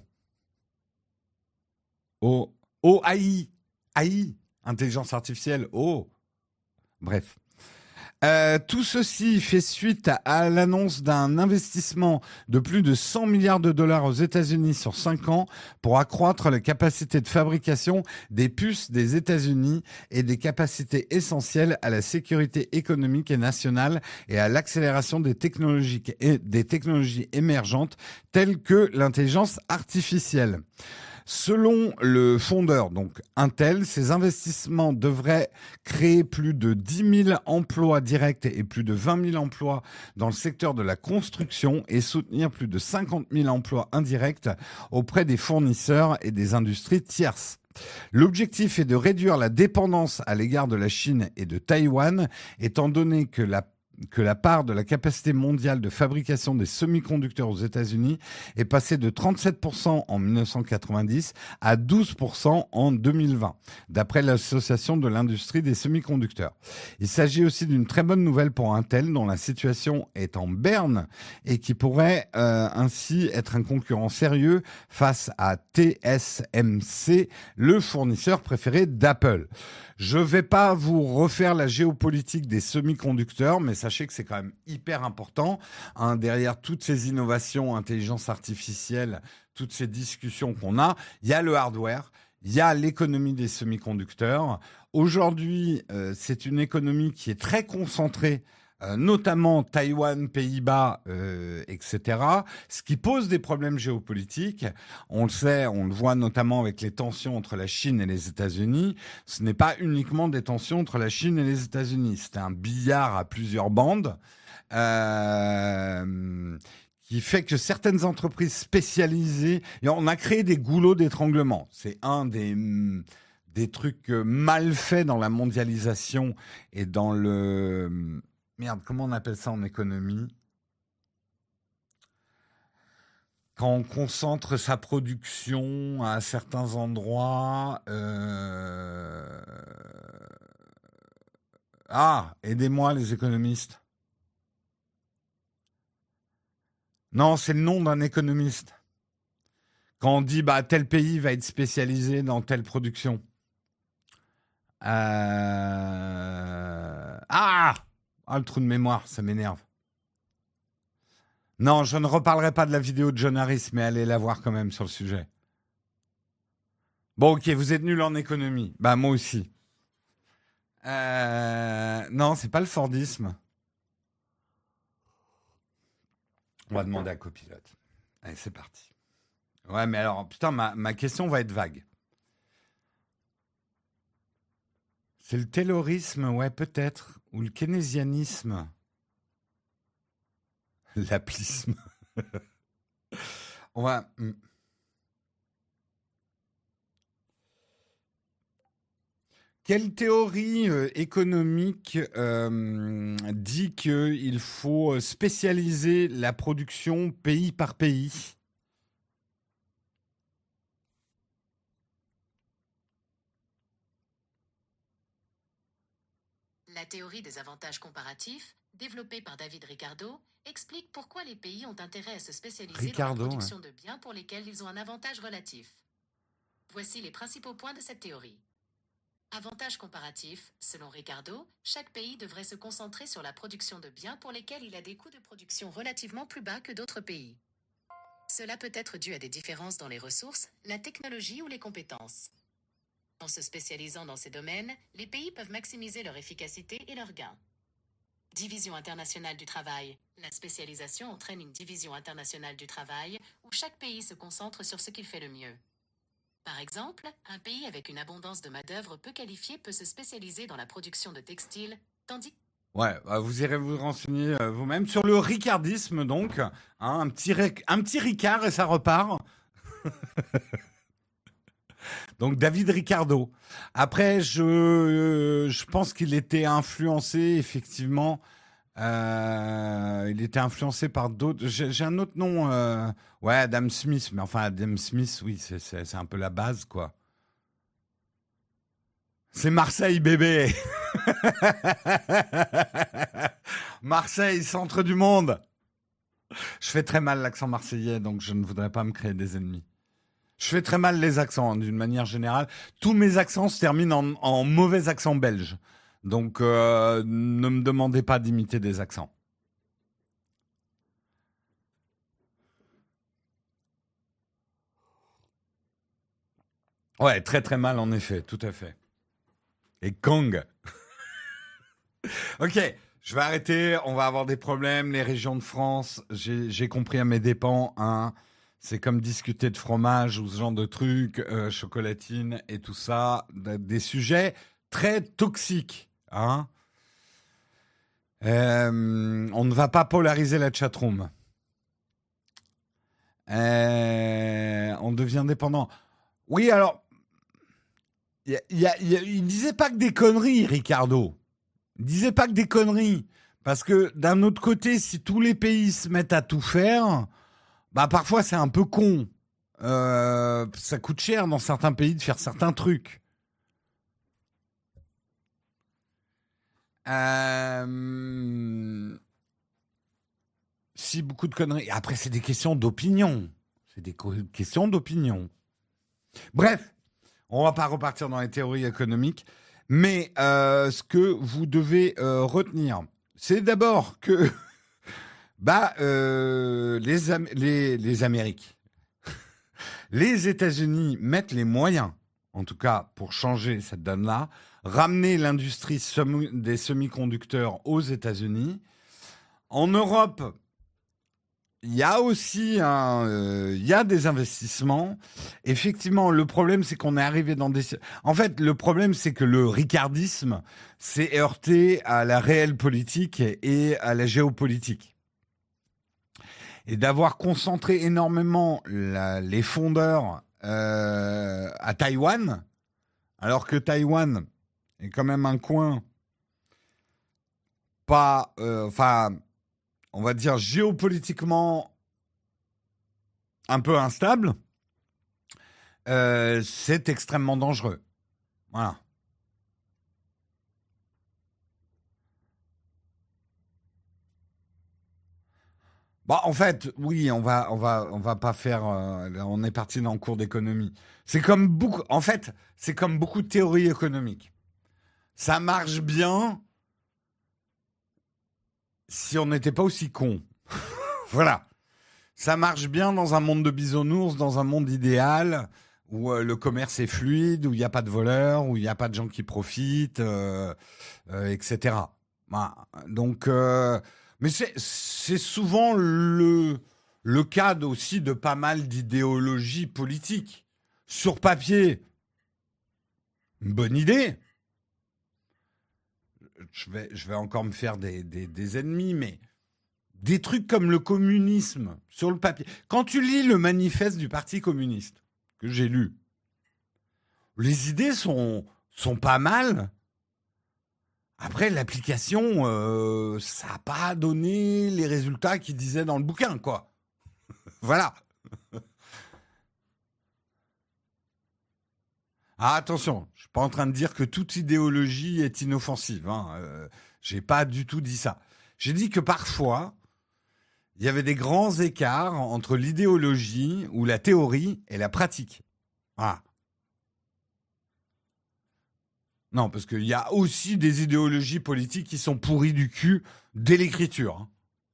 AI, intelligence artificielle, bref. Tout ceci fait suite à l'annonce d'un investissement de plus de 100 milliards de dollars aux États-Unis sur 5 ans pour accroître la capacité de fabrication des puces des États-Unis et des capacités essentielles à la sécurité économique et nationale et à l'accélération des technologies émergentes telles que l'intelligence artificielle. Selon le fondeur, donc Intel, ces investissements devraient créer plus de 10 000 emplois directs et plus de 20 000 emplois dans le secteur de la construction et soutenir plus de 50 000 emplois indirects auprès des fournisseurs et des industries tierces. L'objectif est de réduire la dépendance à l'égard de la Chine et de Taïwan, étant donné que la part de la capacité mondiale de fabrication des semi-conducteurs aux États-Unis est passée de 37% en 1990 à 12% en 2020, d'après l'Association de l'industrie des semi-conducteurs. Il s'agit aussi d'une très bonne nouvelle pour Intel, dont la situation est en berne et qui pourrait ainsi être un concurrent sérieux face à TSMC, le fournisseur préféré d'Apple. Je vais pas vous refaire la géopolitique des semi-conducteurs, mais sachez que c'est quand même hyper important. Hein, derrière toutes ces innovations, intelligence artificielle, toutes ces discussions qu'on a, il y a le hardware, il y a l'économie des semi-conducteurs. Aujourd'hui, c'est une économie qui est très concentrée, notamment Taïwan, Pays-Bas, etc., ce qui pose des problèmes géopolitiques. On le sait, on le voit notamment avec les tensions entre la Chine et les États-Unis. Ce n'est pas uniquement des tensions entre la Chine et les États-Unis. C'est un billard à plusieurs bandes qui fait que certaines entreprises spécialisées... Et on a créé des goulots d'étranglement. C'est un des trucs mal faits dans la mondialisation et dans le... Merde, comment on appelle ça en économie? Quand on concentre sa production à certains endroits... Ah, aidez-moi les économistes. Non, c'est le nom d'un économiste. Quand on dit bah tel pays va être spécialisé dans telle production. Ah, le trou de mémoire, ça m'énerve. Non, je ne reparlerai pas de la vidéo de John Harris, mais allez la voir quand même sur le sujet. Bon, ok, vous êtes nul en économie. Bah moi aussi. Non, c'est pas le Fordisme. On va demander à copilote. Allez, c'est parti. Ouais, mais alors, putain, ma question va être vague. C'est le taylorisme, ouais, peut-être. Ou le keynésianisme. L'aplisme. On va... Quelle théorie économique dit qu'il faut spécialiser la production pays par pays ? La théorie des avantages comparatifs, développée par David Ricardo, explique pourquoi les pays ont intérêt à se spécialiser dans la production de biens pour lesquels ils ont un avantage relatif. Voici les principaux points de cette théorie. Avantage comparatif, selon Ricardo, chaque pays devrait se concentrer sur la production de biens pour lesquels il a des coûts de production relativement plus bas que d'autres pays. Cela peut être dû à des différences dans les ressources, la technologie ou les compétences. En se spécialisant dans ces domaines, les pays peuvent maximiser leur efficacité et leurs gains. Division internationale du travail. La spécialisation entraîne une division internationale du travail où chaque pays se concentre sur ce qu'il fait le mieux. Par exemple, un pays avec une abondance de main-d'œuvre peu qualifiée peut se spécialiser dans la production de textiles, tandis... Ouais, vous irez vous renseigner vous-même sur le ricardisme, donc. Hein, un petit Ricard et ça repart. Donc David Ricardo. Après, je pense qu'il était influencé, effectivement. Il était influencé par d'autres. J'ai un autre nom. Ouais, Adam Smith. Mais enfin, Adam Smith, oui, c'est un peu la base, quoi. C'est Marseille, bébé. Marseille, centre du monde. Je fais très mal l'accent marseillais, donc je ne voudrais pas me créer des ennemis. Je fais très mal les accents, hein, d'une manière générale. Tous mes accents se terminent en mauvais accent belge. Donc, ne me demandez pas d'imiter des accents. Ouais, très très mal en effet, tout à fait. Et Kong. Ok, je vais arrêter, on va avoir des problèmes. Les régions de France, j'ai compris à mes dépens, hein. C'est comme discuter de fromage ou ce genre de trucs, chocolatine et tout ça, des sujets très toxiques. Hein. On ne va pas polariser la chatroom. On devient dépendant. Oui, alors, il disait pas que des conneries, Ricardo. Il disait pas que des conneries. Parce que d'un autre côté, si tous les pays se mettent à tout faire, bah parfois c'est un peu con. Ça coûte cher dans certains pays de faire certains trucs. Si beaucoup de conneries. Après, c'est des questions d'opinion. C'est des questions d'opinion. Bref, on va pas repartir dans les théories économiques, mais ce que vous devez retenir, c'est d'abord que les Amériques, les États-Unis mettent les moyens, en tout cas pour changer cette donne-là, ramener l'industrie des semi-conducteurs aux États-Unis. En Europe, il y a aussi des investissements. Effectivement, le problème, c'est qu'on est arrivé dans des... En fait, le problème, c'est que le ricardisme s'est heurté à la réelle politique et à la géopolitique. Et d'avoir concentré énormément les fondeurs à Taïwan, alors que Taïwan est quand même un coin pas... on va dire géopolitiquement un peu instable, c'est extrêmement dangereux. Voilà. Bon, en fait, oui, on va pas faire. On est parti dans le cours d'économie. C'est comme beaucoup. En fait, c'est comme beaucoup de théories économiques. Ça marche bien si on n'était pas aussi con. Voilà. Ça marche bien dans un monde de bisounours, dans un monde idéal où le commerce est fluide, où il n'y a pas de voleurs, où il n'y a pas de gens qui profitent, etc. Voilà. Donc, mais c'est souvent le cas aussi de pas mal d'idéologies politiques. Sur papier, une bonne idée. Je vais encore me faire des ennemis, mais des trucs comme le communisme sur le papier. Quand tu lis le manifeste du Parti communiste, que j'ai lu, les idées sont pas mal. Après, l'application, ça n'a pas donné les résultats qu'ils disaient dans le bouquin, quoi. Voilà. Ah, attention, je suis pas en train de dire que toute idéologie est inoffensive. Hein. J'ai pas du tout dit ça. J'ai dit que parfois, il y avait des grands écarts entre l'idéologie ou la théorie et la pratique. Voilà. Non, parce qu'il y a aussi des idéologies politiques qui sont pourries du cul dès l'écriture.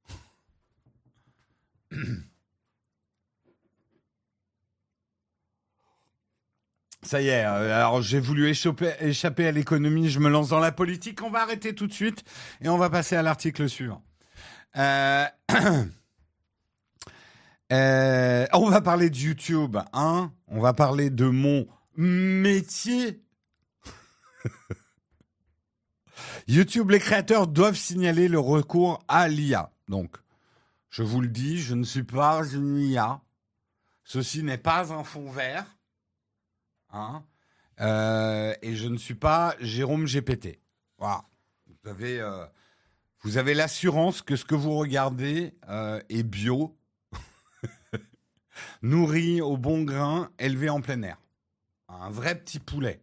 Ça y est, alors j'ai voulu échapper à l'économie, je me lance dans la politique, on va arrêter tout de suite et on va passer à l'article suivant. On va parler de YouTube, hein, on va parler de mon métier. YouTube, les créateurs doivent signaler le recours à l'IA. Donc, je vous le dis, je ne suis pas une IA. Ceci n'est pas un fond vert. Hein, et je ne suis pas Jérôme GPT. Voilà. Vous avez l'assurance que ce que vous regardez est bio, nourri au bon grain, élevé en plein air. Un vrai petit poulet.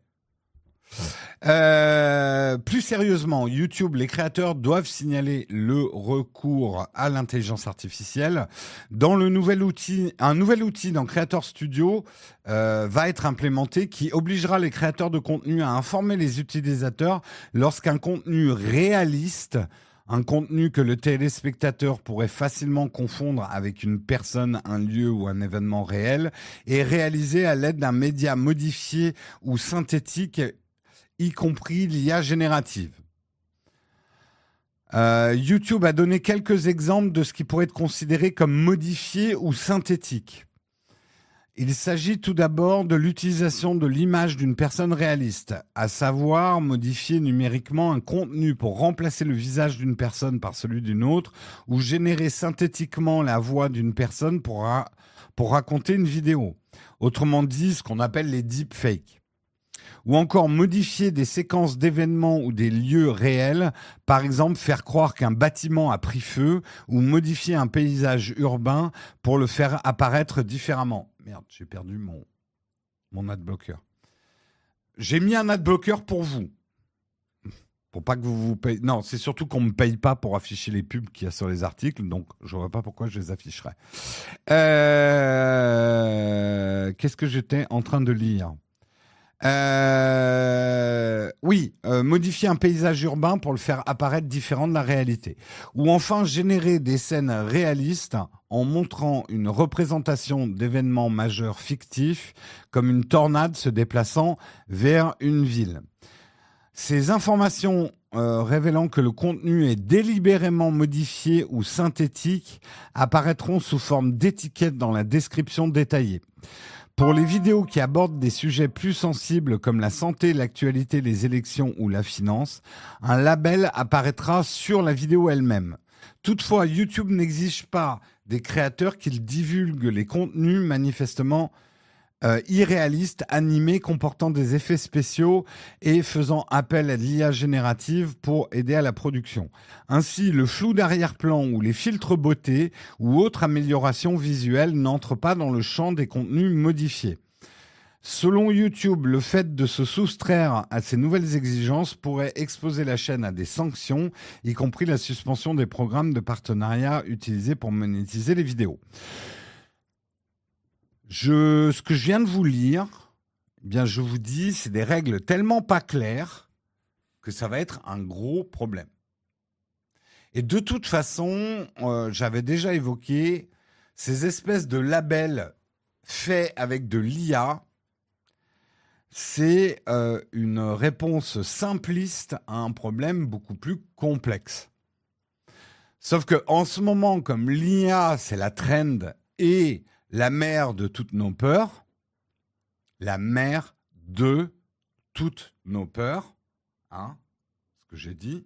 Plus sérieusement, YouTube, les créateurs doivent signaler le recours à l'intelligence artificielle. Dans un nouvel outil dans Creator Studio va être implémenté qui obligera les créateurs de contenu à informer les utilisateurs lorsqu'un contenu réaliste, un contenu que le téléspectateur pourrait facilement confondre avec une personne, un lieu ou un événement réel, est réalisé à l'aide d'un média modifié ou synthétique, y compris l'IA générative. YouTube a donné quelques exemples de ce qui pourrait être considéré comme modifié ou synthétique. Il s'agit tout d'abord de l'utilisation de l'image d'une personne réaliste, à savoir modifier numériquement un contenu pour remplacer le visage d'une personne par celui d'une autre ou générer synthétiquement la voix d'une personne pour raconter une vidéo. Autrement dit, ce qu'on appelle les deepfakes. Ou encore modifier des séquences d'événements ou des lieux réels, par exemple faire croire qu'un bâtiment a pris feu ou modifier un paysage urbain pour le faire apparaître différemment. Merde, j'ai perdu mon adblocker. J'ai mis un adblocker pour vous. Pour pas que vous payez. Non, c'est surtout qu'on me paye pas pour afficher les pubs qu'il y a sur les articles, donc je vois pas pourquoi je les afficherais. Qu'est-ce que j'étais en train de lire ? Modifier un paysage urbain pour le faire apparaître différent de la réalité. Ou enfin, générer des scènes réalistes en montrant une représentation d'événements majeurs fictifs, comme une tornade se déplaçant vers une ville. Ces informations révélant que le contenu est délibérément modifié ou synthétique apparaîtront sous forme d'étiquettes dans la description détaillée. Pour les vidéos qui abordent des sujets plus sensibles comme la santé, l'actualité, les élections ou la finance, un label apparaîtra sur la vidéo elle-même. Toutefois, YouTube n'exige pas des créateurs qu'ils divulguent les contenus manifestement irréalistes, animés, comportant des effets spéciaux et faisant appel à l'IA générative pour aider à la production. Ainsi, le flou d'arrière-plan ou les filtres beauté ou autres améliorations visuelles n'entrent pas dans le champ des contenus modifiés. Selon YouTube, le fait de se soustraire à ces nouvelles exigences pourrait exposer la chaîne à des sanctions, y compris la suspension des programmes de partenariat utilisés pour monétiser les vidéos. Ce que je viens de vous lire, eh bien, je vous dis, c'est des règles tellement pas claires que ça va être un gros problème. Et de toute façon, j'avais déjà évoqué ces espèces de labels faits avec de l'IA. C'est une réponse simpliste à un problème beaucoup plus complexe. Sauf qu'en ce moment, comme l'IA, c'est la trend et la mère de toutes nos peurs, hein, ce que j'ai dit,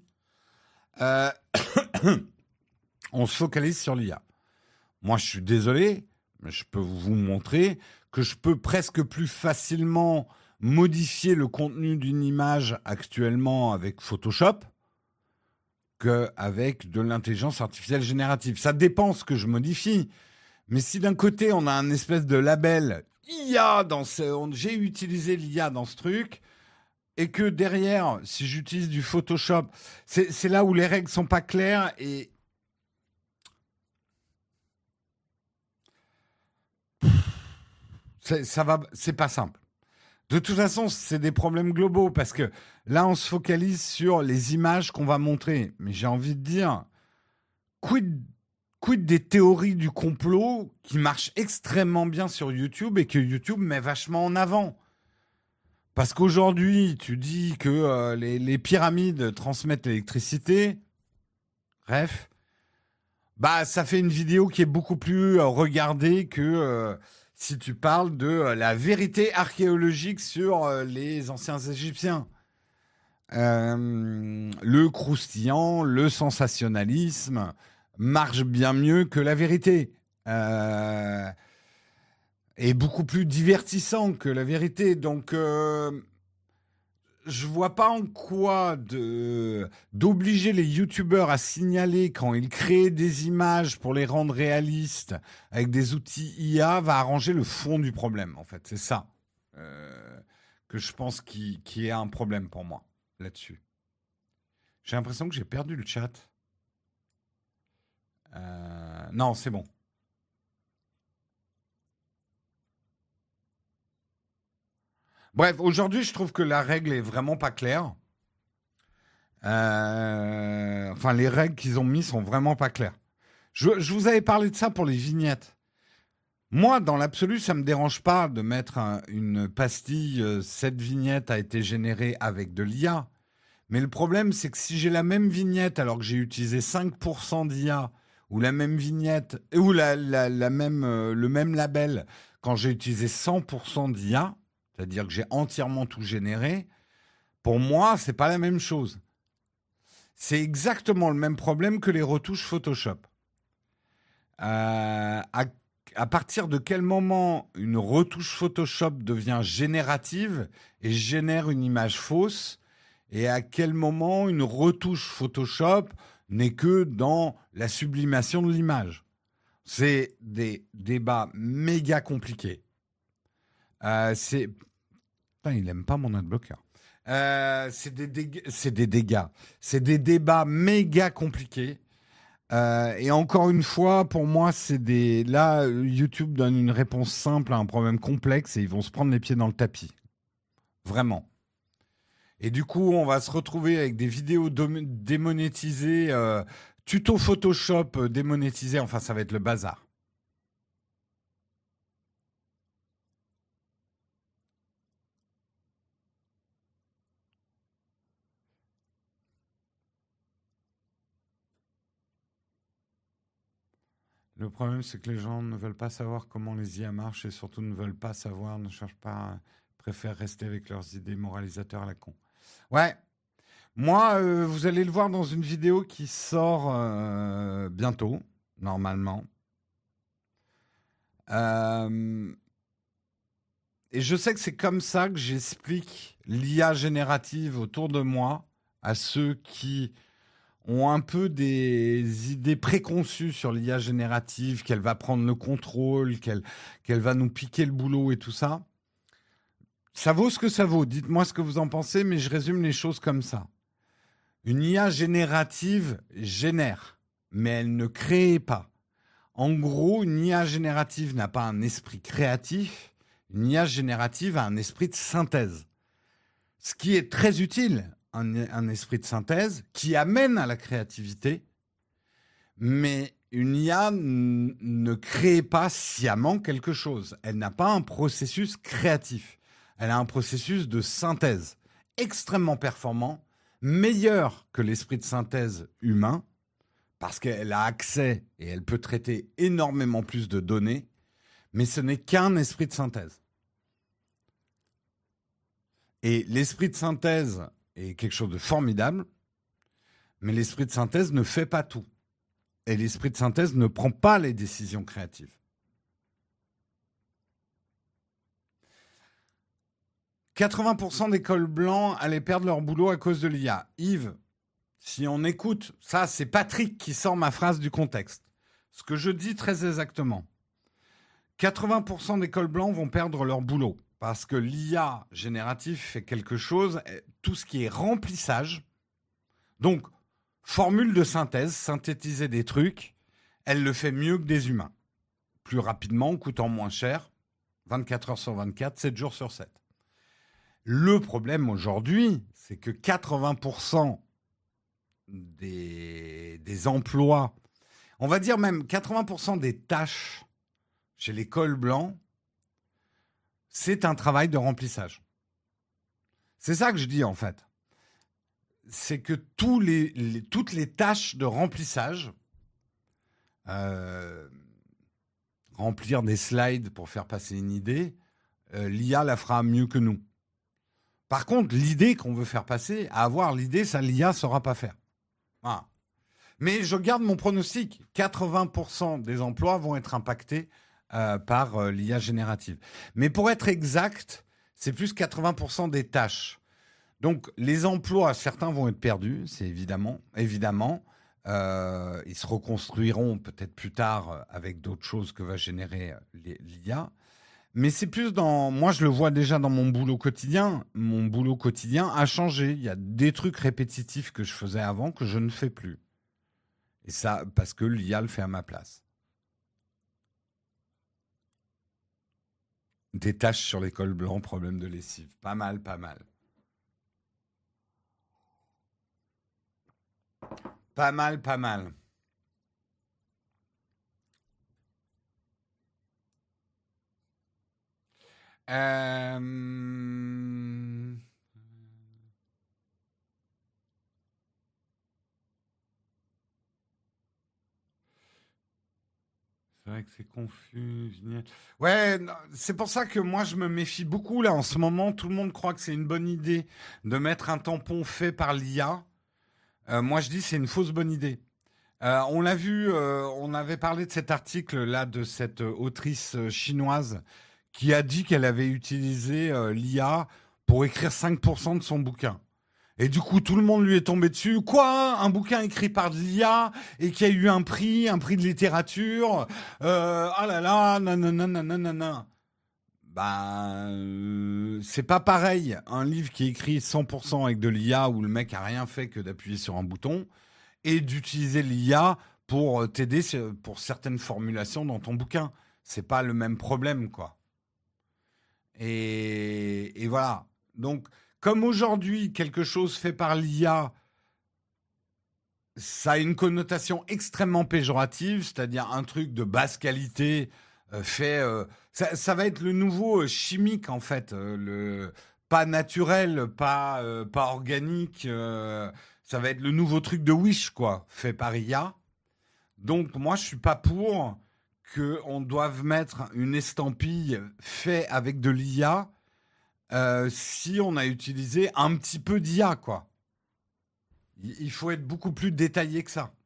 on se focalise sur l'IA. Moi, je suis désolé, mais je peux vous montrer que je peux presque plus facilement modifier le contenu d'une image actuellement avec Photoshop qu'avec de l'intelligence artificielle générative. Ça dépend ce que je modifie. Mais si d'un côté, on a un espèce de label IA j'ai utilisé l'IA dans ce truc, et que derrière, si j'utilise du Photoshop, c'est là où les règles sont pas claires et c'est pas simple. De toute façon, c'est des problèmes globaux parce que là, on se focalise sur les images qu'on va montrer. Mais j'ai envie de dire, quid des théories du complot qui marchent extrêmement bien sur YouTube et que YouTube met vachement en avant. Parce qu'aujourd'hui, tu dis que les pyramides transmettent l'électricité. Bref. Bah, ça fait une vidéo qui est beaucoup plus regardée que si tu parles de la vérité archéologique sur les anciens Égyptiens. Le croustillant, le sensationnalisme marche bien mieux que la vérité. Et beaucoup plus divertissant que la vérité. Donc, je vois pas en quoi d'obliger les youtubeurs à signaler quand ils créent des images pour les rendre réalistes avec des outils IA va arranger le fond du problème, en fait. C'est ça que je pense qui est un problème pour moi là-dessus. J'ai l'impression que j'ai perdu le chat. Non, c'est bon. Bref, aujourd'hui, je trouve que la règle est vraiment pas claire. Enfin, les règles qu'ils ont mises sont vraiment pas claires. Je vous avais parlé de ça pour les vignettes. Moi, dans l'absolu, ça me dérange pas de mettre une pastille. Cette vignette a été générée avec de l'IA. Mais le problème, c'est que si j'ai la même vignette alors que j'ai utilisé 5% d'IA, ou la même vignette, ou le même label quand j'ai utilisé 100% d'IA, c'est-à-dire que j'ai entièrement tout généré, pour moi, c'est pas la même chose. C'est exactement le même problème que les retouches Photoshop. À partir de quel moment une retouche Photoshop devient générative et génère une image fausse, et à quel moment une retouche Photoshop n'est que dans la sublimation de l'image. C'est des débats méga compliqués. Putain, il aime pas mon adblocker. C'est des dégâts. C'est des débats méga compliqués. Et encore une fois, pour moi, là, YouTube donne une réponse simple à un problème complexe et ils vont se prendre les pieds dans le tapis. Vraiment. Et du coup, on va se retrouver avec des vidéos démonétisées, tuto Photoshop démonétisés. Enfin, ça va être le bazar. Le problème, c'est que les gens ne veulent pas savoir comment les IA marchent et surtout ne veulent pas savoir, ne cherchent pas, préfèrent rester avec leurs idées moralisateurs à la con. Ouais. Moi, vous allez le voir dans une vidéo qui sort bientôt, normalement. Et je sais que c'est comme ça que j'explique l'IA générative autour de moi à ceux qui ont un peu des idées préconçues sur l'IA générative, qu'elle va prendre le contrôle, qu'elle va nous piquer le boulot et tout ça. Ça vaut ce que ça vaut. Dites-moi ce que vous en pensez, mais je résume les choses comme ça. Une IA générative génère, mais elle ne crée pas. En gros, une IA générative n'a pas un esprit créatif. Une IA générative a un esprit de synthèse. Ce qui est très utile, un esprit de synthèse qui amène à la créativité, mais une IA ne crée pas sciemment quelque chose. Elle n'a pas un processus créatif. Elle a un processus de synthèse extrêmement performant, meilleur que l'esprit de synthèse humain, parce qu'elle a accès et elle peut traiter énormément plus de données, mais ce n'est qu'un esprit de synthèse. Et l'esprit de synthèse est quelque chose de formidable, mais l'esprit de synthèse ne fait pas tout. Et l'esprit de synthèse ne prend pas les décisions créatives. « 80% des cols blancs allaient perdre leur boulot à cause de l'IA. » Yves, si on écoute, ça c'est Patrick qui sort ma phrase du contexte. Ce que je dis très exactement. 80% des cols blancs vont perdre leur boulot parce que l'IA générative fait quelque chose, tout ce qui est remplissage, donc formule de synthèse, synthétiser des trucs, elle le fait mieux que des humains. Plus rapidement, coûtant moins cher, 24 heures sur 24, 7 jours sur 7. Le problème aujourd'hui, c'est que 80% des emplois, on va dire même 80% des tâches chez les cols blancs, c'est un travail de remplissage. C'est ça que je dis en fait. C'est que toutes les tâches de remplissage, remplir des slides pour faire passer une idée, l'IA la fera mieux que nous. Par contre, l'idée qu'on veut faire passer, à avoir l'idée, ça l'IA ne saura pas faire. Voilà. Mais je garde mon pronostic. 80% des emplois vont être impactés par l'IA générative. Mais pour être exact, c'est plus 80% des tâches. Donc, les emplois, certains vont être perdus, c'est évidemment. Ils se reconstruiront peut-être plus tard avec d'autres choses que va générer l'IA. Mais c'est plus moi je le vois déjà dans mon boulot quotidien. Mon boulot quotidien a changé. Il y a des trucs répétitifs que je faisais avant que je ne fais plus. Et ça, parce que l'IA le fait à ma place. Des tâches sur les cols blancs, problème de lessive. Pas mal, pas mal. Pas mal, pas mal. C'est vrai que c'est confus. Vignette. Ouais, non, c'est pour ça que moi je me méfie beaucoup là en ce moment. Tout le monde croit que c'est une bonne idée de mettre un tampon fait par l'IA. Moi je dis c'est une fausse bonne idée. On l'a vu, on avait parlé de cet article là de cette autrice chinoise qui a dit qu'elle avait utilisé l'IA pour écrire 5% de son bouquin. Et du coup, tout le monde lui est tombé dessus. Quoi? Un bouquin écrit par de l'IA et qui a eu un prix de littérature. Ah là là, nanana, nanana. C'est pas pareil. Un livre qui est écrit 100% avec de l'IA où le mec a rien fait que d'appuyer sur un bouton et d'utiliser l'IA pour t'aider pour certaines formulations dans ton bouquin. C'est pas le même problème, quoi. Et voilà. Donc, comme aujourd'hui, quelque chose fait par l'IA, ça a une connotation extrêmement péjorative, c'est-à-dire un truc de basse qualité fait. Ça va être le nouveau chimique, en fait. Pas naturel, pas organique. Ça va être le nouveau truc de Wish, quoi, fait par IA. Donc, moi, je suis pas pour qu'on doive mettre une estampille fait avec de l'IA si on a utilisé un petit peu d'IA, quoi. Il faut être beaucoup plus détaillé que ça.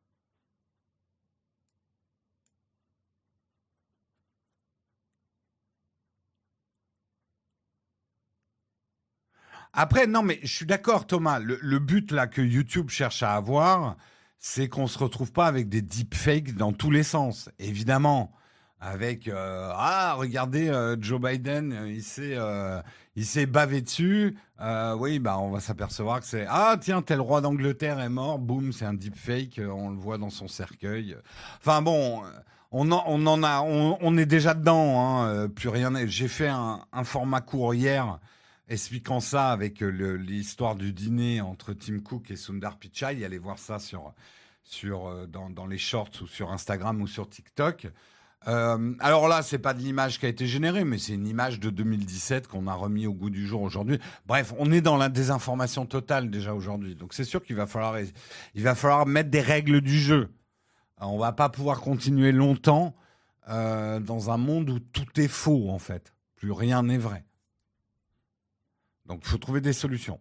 Après, non, mais je suis d'accord, Thomas. Le but là que YouTube cherche à avoir, c'est qu'on se retrouve pas avec des deepfakes dans tous les sens. Évidemment, avec regardez Joe Biden, il s'est bavé dessus. Oui, bah on va s'apercevoir que c'est tiens, tel roi d'Angleterre est mort. Boum, c'est un deepfake. On le voit dans son cercueil. Enfin bon. On est déjà dedans, hein, plus rien. J'ai fait un format court hier expliquant ça avec l'histoire du dîner entre Tim Cook et Sundar Pichai. Allez voir ça dans les shorts ou sur Instagram ou sur TikTok. Alors là, c'est pas de l'image qui a été générée, mais c'est une image de 2017 qu'on a remis au goût du jour aujourd'hui. Bref, on est dans la désinformation totale déjà aujourd'hui. Donc c'est sûr qu'il va falloir mettre des règles du jeu. On va pas pouvoir continuer longtemps dans un monde où tout est faux, en fait. Plus rien n'est vrai. Donc, il faut trouver des solutions.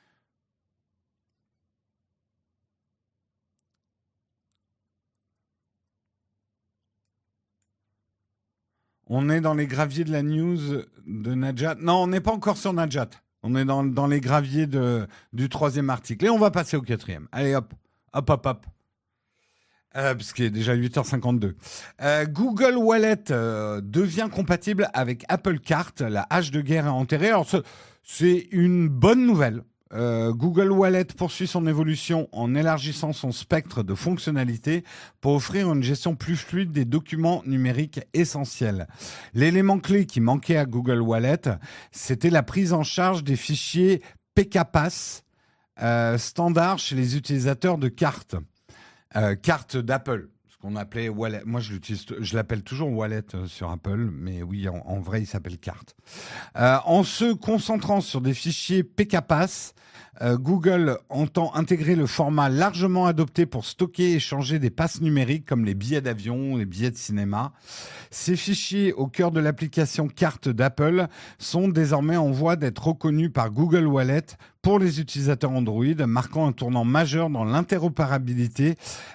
On est dans les graviers de la news de Najat. Non, on n'est pas encore sur Najat. On est dans les graviers du troisième article. Et on va passer au quatrième. Allez, hop, hop, hop, hop. Parce qu'il est déjà 8h52. Google Wallet devient compatible avec Apple Card. La hache de guerre est enterrée. Alors, c'est une bonne nouvelle. Google Wallet poursuit son évolution en élargissant son spectre de fonctionnalités pour offrir une gestion plus fluide des documents numériques essentiels. L'élément clé qui manquait à Google Wallet, c'était la prise en charge des fichiers PKPass standard chez les utilisateurs de cartes. Carte d'Apple, ce qu'on appelait Wallet. Moi, je l'appelle toujours Wallet sur Apple, mais oui, en vrai, il s'appelle carte. En se concentrant sur des fichiers PKPass, Google entend intégrer le format largement adopté pour stocker et échanger des passes numériques comme les billets d'avion, les billets de cinéma. Ces fichiers au cœur de l'application carte d'Apple sont désormais en voie d'être reconnus par Google Wallet pour les utilisateurs Android, marquant un tournant majeur dans l'interopérabilité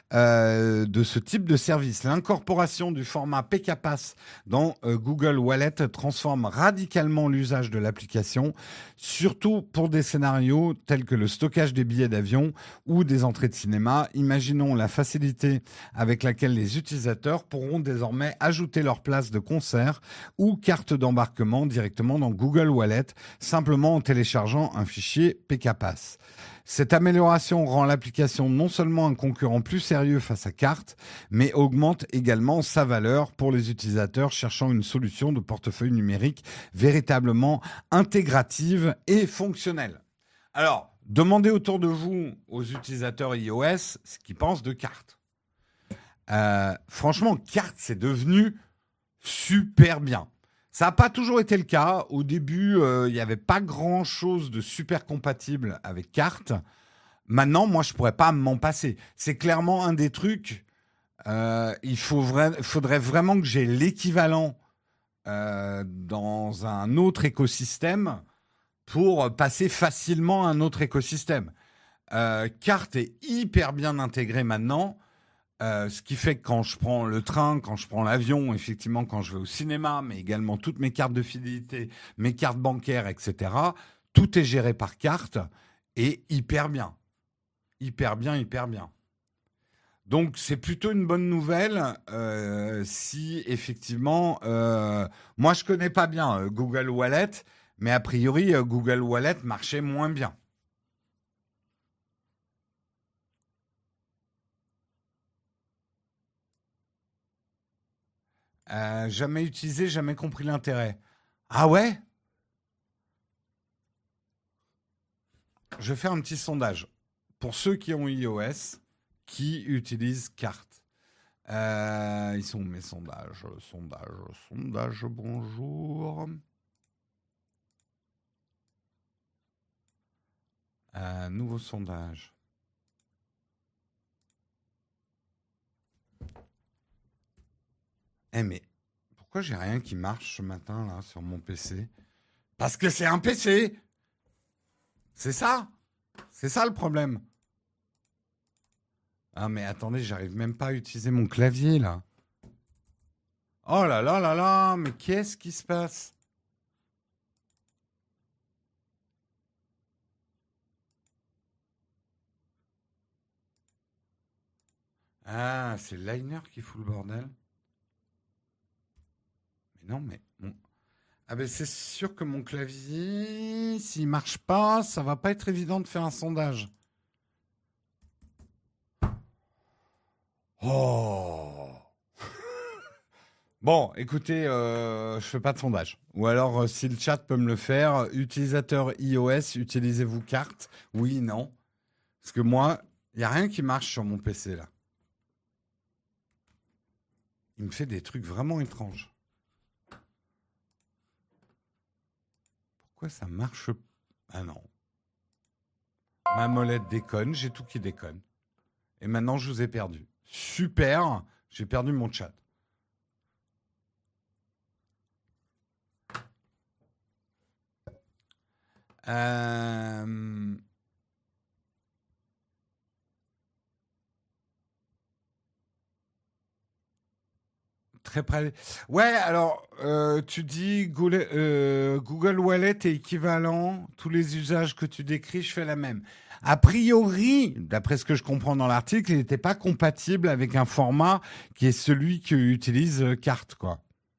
de ce type de service. L'incorporation du format PKPass dans Google Wallet transforme radicalement l'usage de l'application, surtout pour des scénarios tels que le stockage des billets d'avion ou des entrées de cinéma. Imaginons la facilité avec laquelle les utilisateurs pourront désormais ajouter leur place de concert ou carte d'embarquement directement dans Google Wallet, simplement en téléchargeant un fichier PKPass. Cette amélioration rend l'application non seulement un concurrent plus sérieux face à Carte, mais augmente également sa valeur pour les utilisateurs cherchant une solution de portefeuille numérique véritablement intégrative et fonctionnelle. Alors, demandez autour de vous aux utilisateurs iOS ce qu'ils pensent de Carte. Franchement, Carte, c'est devenu super bien. Ça n'a pas toujours été le cas. Au début, il n'y avait pas grand-chose de super compatible avec Carte. Maintenant, moi, je ne pourrais pas m'en passer. C'est clairement un des trucs Faudrait vraiment que j'ai l'équivalent dans un autre écosystème pour passer facilement à un autre écosystème. Carte est hyper bien intégrée maintenant, ce qui fait que quand je prends le train, quand je prends l'avion, effectivement, quand je vais au cinéma, mais également toutes mes cartes de fidélité, mes cartes bancaires, etc., tout est géré par carte et hyper bien. Hyper bien, hyper bien. Donc, c'est plutôt une bonne nouvelle si effectivement, moi je connais pas bien Google Wallet, mais a priori Google Wallet marchait moins bien. Jamais utilisé, jamais compris l'intérêt. Ah ouais? Je vais faire un petit sondage. Pour ceux qui ont iOS, qui utilisent carte. Ils sont où mes sondages? Sondage, bonjour. Nouveau sondage. Mais pourquoi j'ai rien qui marche ce matin là sur mon PC? Parce que c'est un PC. C'est ça. C'est ça le problème. Ah mais attendez, j'arrive même pas à utiliser mon clavier là. Oh là là là là, mais qu'est-ce qui se passe? Ah, c'est Liner qui fout le bordel. Mais non, mais ah ben c'est sûr que mon clavier, s'il marche pas, ça va pas être évident de faire un sondage. Oh. Bon, écoutez, je fais pas de sondage. Ou alors, si le chat peut me le faire, utilisateur iOS, utilisez-vous carte? Oui, non. Parce que moi, il y a rien qui marche sur mon PC là. Il me fait des trucs vraiment étranges. Pourquoi ça marche? Ah non. Ma molette déconne, j'ai tout qui déconne. Et maintenant, je vous ai perdu. Super, j'ai perdu mon chat. Très près. Ouais, alors, tu dis Google Wallet est équivalent. Tous les usages que tu décris, je fais la même. A priori, d'après ce que je comprends dans l'article, il n'était pas compatible avec un format qui est celui que utilise Carte, quoi.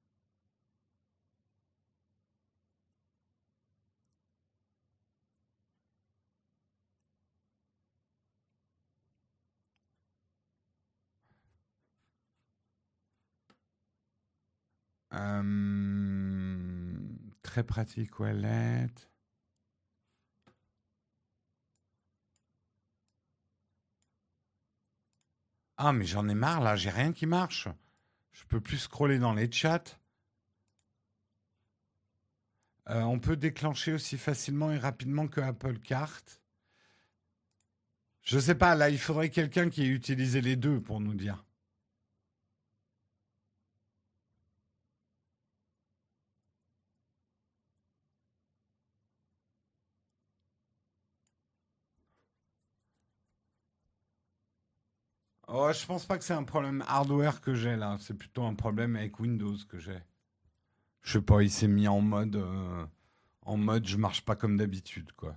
Très pratique, Wallet. Ah, mais j'en ai marre, là, j'ai rien qui marche. Je peux plus scroller dans les chats. On peut déclencher aussi facilement et rapidement que Apple Card. Je sais pas, là, il faudrait quelqu'un qui ait utilisé les deux pour nous dire. Oh, je pense pas que c'est un problème hardware que j'ai là. C'est plutôt un problème avec Windows que j'ai. Je sais pas, il s'est mis en mode je marche pas comme d'habitude, quoi.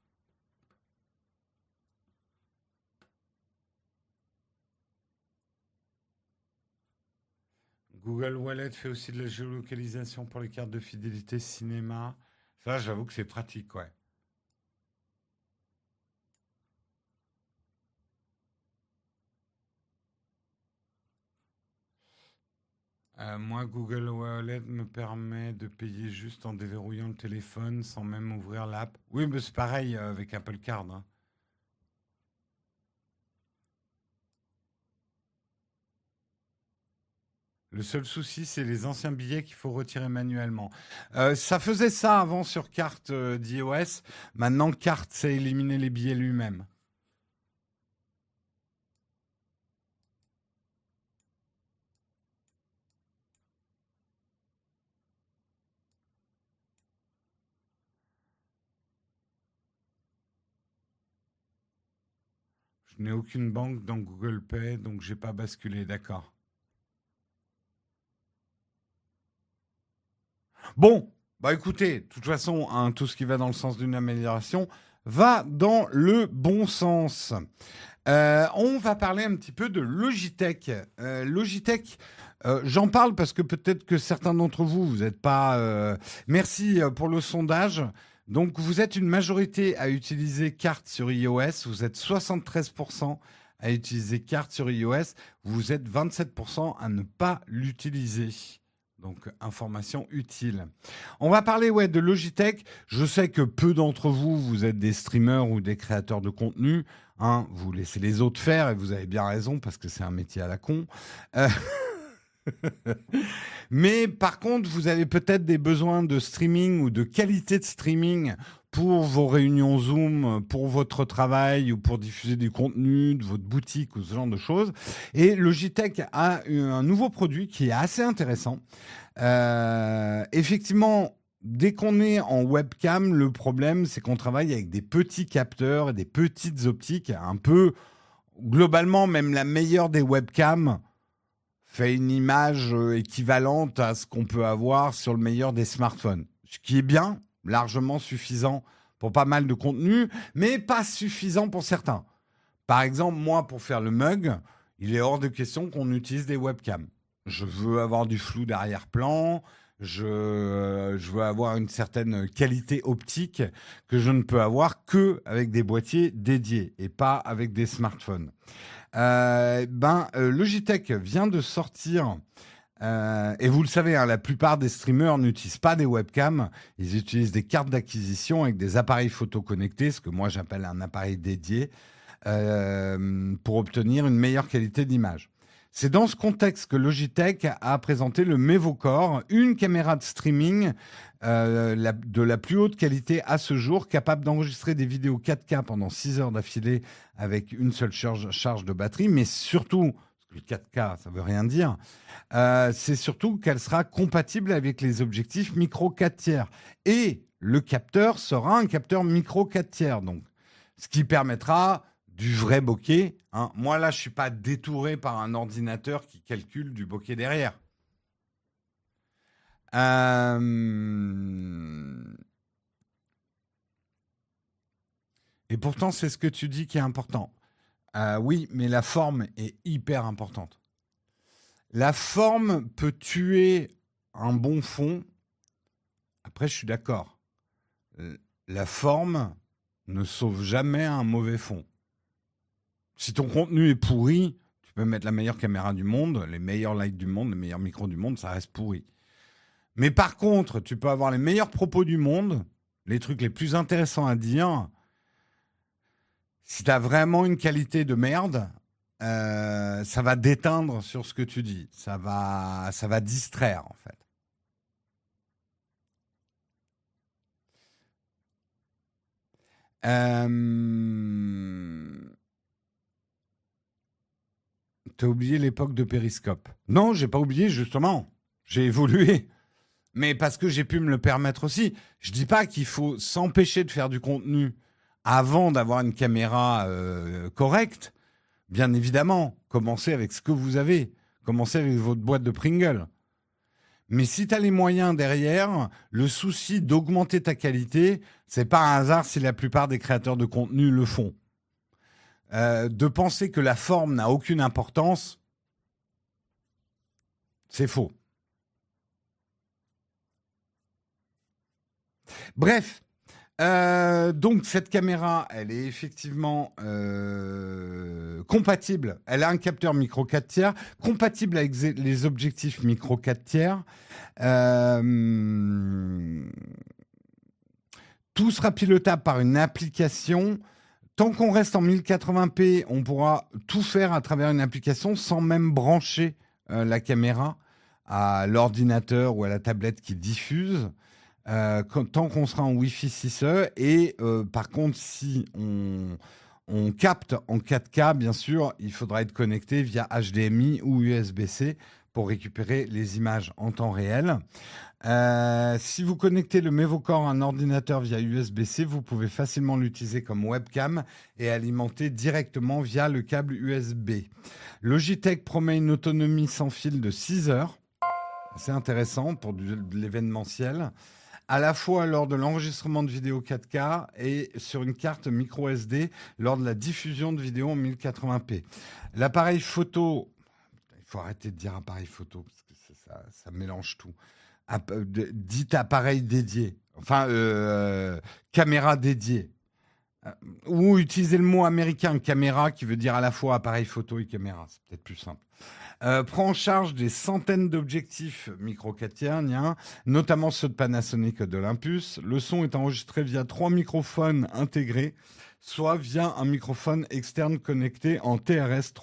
Google Wallet fait aussi de la géolocalisation pour les cartes de fidélité cinéma. Ça, j'avoue que c'est pratique, ouais. Moi, Google Wallet me permet de payer juste en déverrouillant le téléphone sans même ouvrir l'app. Oui, mais c'est pareil avec Apple Card, hein. Le seul souci, c'est les anciens billets qu'il faut retirer manuellement. Ça faisait ça avant sur carte d'iOS. Maintenant, carte, c'est éliminer les billets lui-même. Je n'ai aucune banque dans Google Pay, donc j'ai pas basculé, d'accord. Bon, bah écoutez, de toute façon, hein, tout ce qui va dans le sens d'une amélioration va dans le bon sens. On va parler un petit peu de Logitech. Logitech, j'en parle parce que peut-être que certains d'entre vous, vous n'êtes pas... Merci pour le sondage. Donc, vous êtes une majorité à utiliser carte sur iOS. Vous êtes 73% à utiliser carte sur iOS. Vous êtes 27% à ne pas l'utiliser. Donc, information utile. On va parler de Logitech. Je sais que peu d'entre vous, vous êtes des streamers ou des créateurs de contenu. Hein, vous laissez les autres faire et vous avez bien raison parce que c'est un métier à la con. Mais par contre, vous avez peut-être des besoins de streaming ou de qualité de streaming pour vos réunions Zoom, pour votre travail ou pour diffuser du contenu de votre boutique ou ce genre de choses. Et Logitech a un nouveau produit qui est assez intéressant. Effectivement, dès qu'on est en webcam, le problème, c'est qu'on travaille avec des petits capteurs et des petites optiques. Un peu, globalement, même la meilleure des webcams fait une image équivalente à ce qu'on peut avoir sur le meilleur des smartphones. Ce qui est bien, largement suffisant pour pas mal de contenu, mais pas suffisant pour certains. Par exemple, moi, pour faire le mug, il est hors de question qu'on utilise des webcams. Je veux avoir du flou d'arrière-plan, je veux avoir une certaine qualité optique que je ne peux avoir que avec des boîtiers dédiés et pas avec des smartphones. Logitech vient de sortir, et vous le savez, hein, la plupart des streamers n'utilisent pas des webcams, ils utilisent des cartes d'acquisition avec des appareils photo connectés, ce que moi j'appelle un appareil dédié, pour obtenir une meilleure qualité d'image. C'est dans ce contexte que Logitech a présenté le Mevo Core, une caméra de streaming de la plus haute qualité à ce jour, capable d'enregistrer des vidéos 4K pendant 6 heures d'affilée avec une seule charge de batterie, mais surtout, parce que le 4K, ça veut rien dire, c'est surtout qu'elle sera compatible avec les objectifs micro 4 tiers. Et le capteur sera un capteur micro 4 tiers, donc, ce qui permettra du vrai bokeh. Hein. Moi, là, je ne suis pas détouré par un ordinateur qui calcule du bokeh derrière. Et pourtant, c'est ce que tu dis qui est important. Oui, mais la forme est hyper importante. La forme peut tuer un bon fond. Après, je suis d'accord. La forme ne sauve jamais un mauvais fond. Si ton contenu est pourri, tu peux mettre la meilleure caméra du monde, les meilleurs lights du monde, les meilleurs micros du monde, ça reste pourri. Mais par contre, tu peux avoir les meilleurs propos du monde, les trucs les plus intéressants à dire. Si tu as vraiment une qualité de merde, ça va déteindre sur ce que tu dis. Ça va distraire, en fait. T'as oublié l'époque de Periscope. Non, j'ai pas oublié, justement. J'ai évolué. Mais parce que j'ai pu me le permettre aussi. Je dis pas qu'il faut s'empêcher de faire du contenu avant d'avoir une caméra correcte. Bien évidemment, commencez avec ce que vous avez. Commencez avec votre boîte de Pringles. Mais si tu as les moyens derrière, le souci d'augmenter ta qualité, c'est pas un hasard si la plupart des créateurs de contenu le font. De penser que la forme n'a aucune importance, c'est faux. Bref, donc cette caméra, elle est effectivement compatible. Elle a un capteur micro 4 tiers, compatible avec les objectifs micro 4 tiers. Tout sera pilotable par une application. Tant qu'on reste en 1080p, on pourra tout faire à travers une application sans même brancher la caméra à l'ordinateur ou à la tablette qui diffuse. Tant qu'on sera en Wi-Fi 6E. Et par contre, si on capte en 4K, bien sûr, il faudra être connecté via HDMI ou USB-C pour récupérer les images en temps réel. Si vous connectez le Mevocore à un ordinateur via USB-C, vous pouvez facilement l'utiliser comme webcam et alimenter directement via le câble USB. Logitech promet une autonomie sans fil de 6 heures. C'est intéressant pour de l'événementiel, à la fois lors de l'enregistrement de vidéos 4K et sur une carte micro SD lors de la diffusion de vidéos en 1080p. L'appareil photo, il faut arrêter de dire appareil photo parce que ça mélange tout. Dit appareil dédié, enfin caméra dédiée, ou utiliser le mot américain caméra qui veut dire à la fois appareil photo et caméra, c'est peut-être plus simple. Prend en charge des centaines d'objectifs micro 4 tiers, notamment ceux de Panasonic et d'Olympus. Le son est enregistré via 3 microphones intégrés, soit via un microphone externe connecté en TRS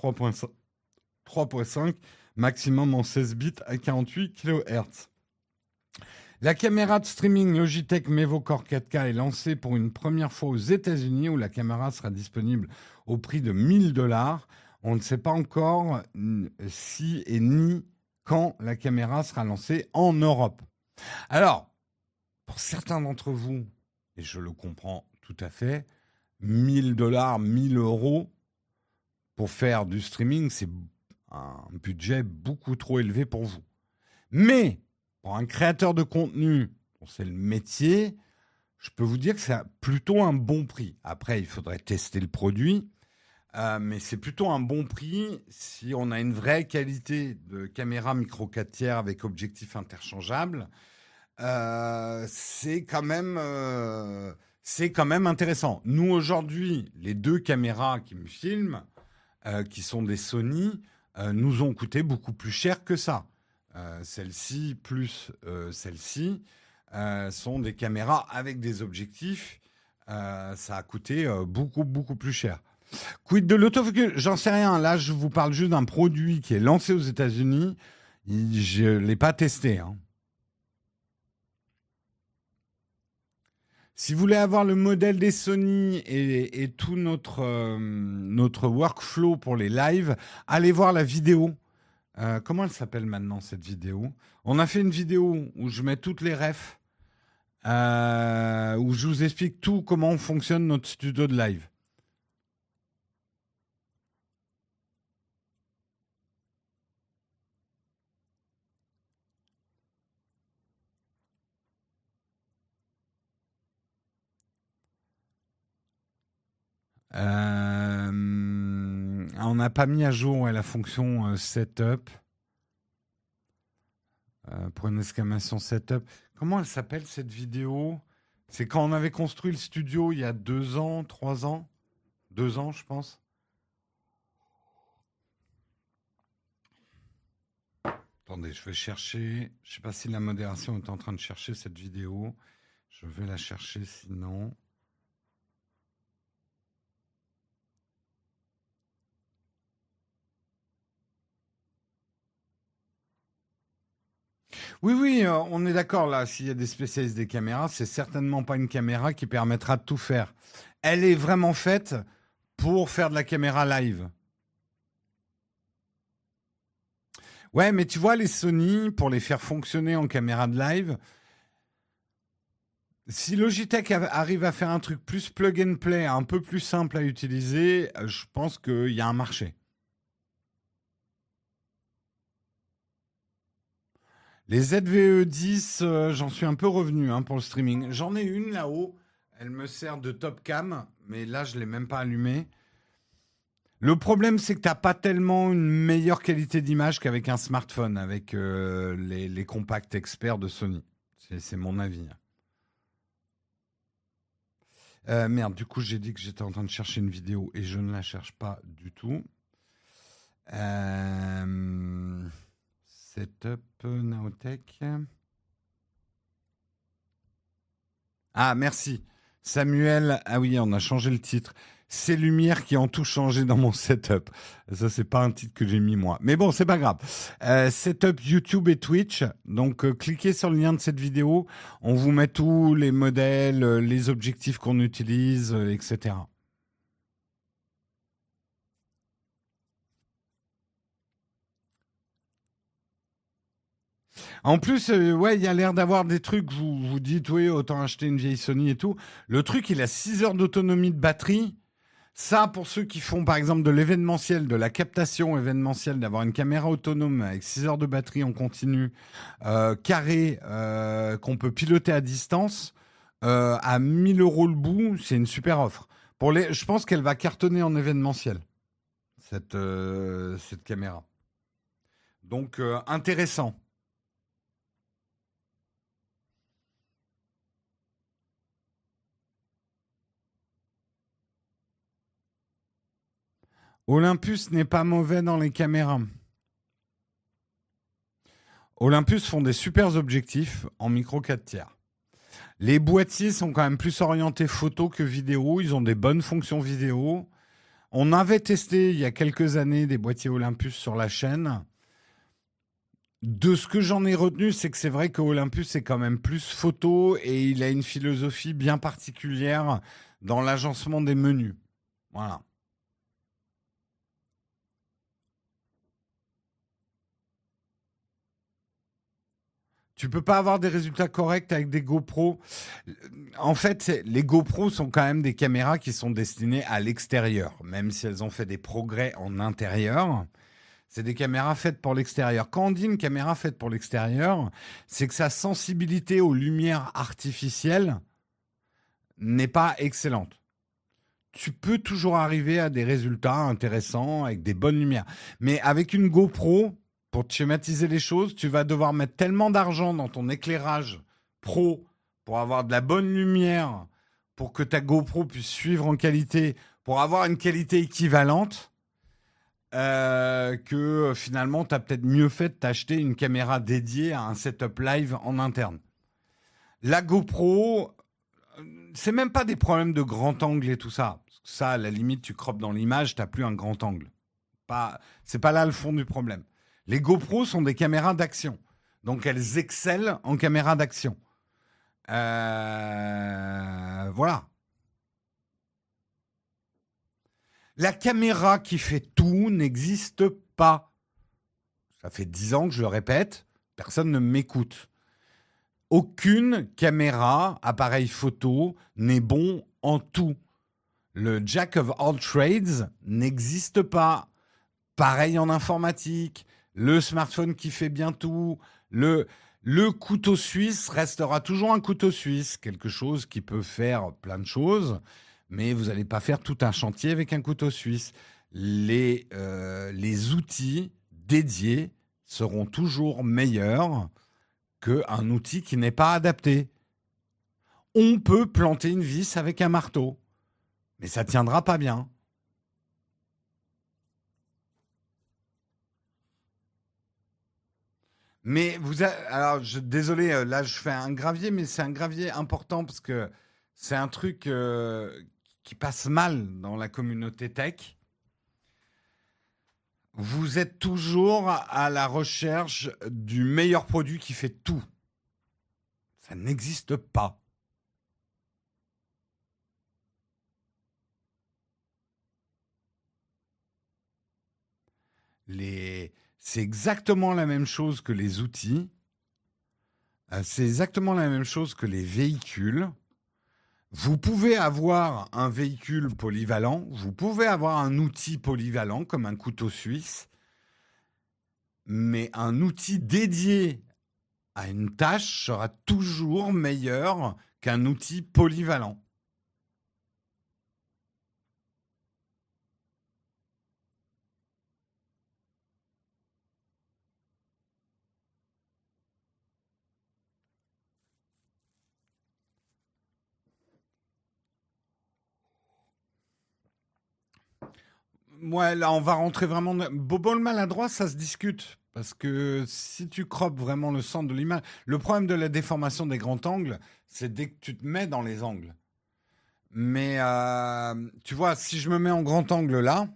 3.5, maximum en 16 bits à 48 kHz. La caméra de streaming Logitech Mevocore 4K est lancée pour une première fois aux États-Unis où la caméra sera disponible au prix de $1000. On ne sait pas encore si et ni quand la caméra sera lancée en Europe. Alors, pour certains d'entre vous, et je le comprends tout à fait, $1000, 1000 euros pour faire du streaming, c'est un budget beaucoup trop élevé pour vous. Mais pour un créateur de contenu, dont c'est le métier, je peux vous dire que c'est plutôt un bon prix. Après, il faudrait tester le produit, mais c'est plutôt un bon prix si on a une vraie qualité de caméra micro 4 tiers avec objectif interchangeable. C'est quand même intéressant. Nous, aujourd'hui, les 2 caméras qui me filment, qui sont des Sony, nous ont coûté beaucoup plus cher que ça. Celle-ci plus celle-ci sont des caméras avec des objectifs. Ça a coûté beaucoup plus cher. Quid de l'autofocus? J'en sais rien. Là, je vous parle juste d'un produit qui est lancé aux États-Unis. Je ne l'ai pas testé. Si vous voulez avoir le modèle des Sony et tout notre workflow pour les lives, allez voir la vidéo. Comment elle s'appelle maintenant, cette vidéo? On a fait une vidéo où je mets toutes les refs, où je vous explique tout, comment fonctionne notre studio de live. On n'a pas mis à jour la fonction setup. Pour une exclamation setup. Comment elle s'appelle cette vidéo? C'est quand on avait construit le studio il y a 2 ans, 3 ans? 2 ans, je pense. Attendez, je vais chercher. Je ne sais pas si la modération est en train de chercher cette vidéo. Je vais la chercher sinon. Oui, on est d'accord là. S'il y a des spécialistes des caméras, c'est certainement pas une caméra qui permettra de tout faire. Elle est vraiment faite pour faire de la caméra live. Ouais, mais tu vois, les Sony, pour les faire fonctionner en caméra de live, si Logitech arrive à faire un truc plus plug and play, un peu plus simple à utiliser, je pense qu'il y a un marché. Les ZVE10, j'en suis un peu revenu pour le streaming. J'en ai une là-haut. Elle me sert de top cam, mais là, je ne l'ai même pas allumée. Le problème, c'est que tu n'as pas tellement une meilleure qualité d'image qu'avec un smartphone, avec les compacts experts de Sony. C'est mon avis. Merde, du coup, j'ai dit que j'étais en train de chercher une vidéo et je ne la cherche pas du tout. Setup Naotech. Ah, merci. Samuel, ah oui, on a changé le titre. Ces lumières qui ont tout changé dans mon setup. Ça, c'est pas un titre que j'ai mis moi. Mais bon, c'est pas grave. Setup YouTube et Twitch. Donc, cliquez sur le lien de cette vidéo. On vous met tous les modèles, les objectifs qu'on utilise, etc. En plus, ouais, il y a l'air d'avoir des trucs, vous dites, oui, autant acheter une vieille Sony et tout. Le truc, il a 6 heures d'autonomie de batterie. Ça, pour ceux qui font, par exemple, de l'événementiel, de la captation événementielle, d'avoir une caméra autonome avec 6 heures de batterie en continu, carré, qu'on peut piloter à distance, à 1 000 € le bout, c'est une super offre. Je pense qu'elle va cartonner en événementiel, cette caméra. Donc, intéressant. Olympus n'est pas mauvais dans les caméras. Olympus font des super objectifs en micro 4 tiers. Les boîtiers sont quand même plus orientés photo que vidéo. Ils ont des bonnes fonctions vidéo. On avait testé il y a quelques années des boîtiers Olympus sur la chaîne. De ce que j'en ai retenu, c'est que c'est vrai que Olympus est quand même plus photo et il a une philosophie bien particulière dans l'agencement des menus. Voilà. Tu peux pas avoir des résultats corrects avec des GoPro. En fait, les GoPro sont quand même des caméras qui sont destinées à l'extérieur, même si elles ont fait des progrès en intérieur. C'est des caméras faites pour l'extérieur. Quand on dit une caméra faite pour l'extérieur, c'est que sa sensibilité aux lumières artificielles n'est pas excellente. Tu peux toujours arriver à des résultats intéressants avec des bonnes lumières. Mais avec une GoPro, pour te schématiser les choses, tu vas devoir mettre tellement d'argent dans ton éclairage pro pour avoir de la bonne lumière, pour que ta GoPro puisse suivre en qualité, pour avoir une qualité équivalente, que finalement, tu as peut-être mieux fait de t'acheter une caméra dédiée à un setup live en interne. La GoPro, c'est même pas des problèmes de grand angle et tout ça. Ça, à la limite, tu croppes dans l'image, tu n'as plus un grand angle. C'est pas là le fond du problème. Les GoPro sont des caméras d'action. Donc, elles excellent en caméra d'action. Voilà. La caméra qui fait tout n'existe pas. Ça fait 10 ans que je le répète, personne ne m'écoute. Aucune caméra, appareil photo, n'est bon en tout. Le Jack of all trades n'existe pas. Pareil en informatique, le smartphone qui fait bien tout, le couteau suisse restera toujours un couteau suisse, quelque chose qui peut faire plein de choses, mais vous n'allez pas faire tout un chantier avec un couteau suisse. Les outils dédiés seront toujours meilleurs qu'un outil qui n'est pas adapté. On peut planter une vis avec un marteau, mais ça ne tiendra pas bien. Mais alors, désolé, là je fais un gravier, mais c'est un gravier important parce que c'est un truc qui passe mal dans la communauté tech. Vous êtes toujours à la recherche du meilleur produit qui fait tout. Ça n'existe pas. C'est exactement la même chose que les outils. C'est exactement la même chose que les véhicules. Vous pouvez avoir un véhicule polyvalent, vous pouvez avoir un outil polyvalent comme un couteau suisse, mais un outil dédié à une tâche sera toujours meilleur qu'un outil polyvalent. Ouais, là, on va rentrer vraiment. Bobo le maladroit, ça se discute. Parce que si tu croppes vraiment le centre de l'image. Le problème de la déformation des grands angles, c'est dès que tu te mets dans les angles. Mais tu vois, si je me mets en grand angle là,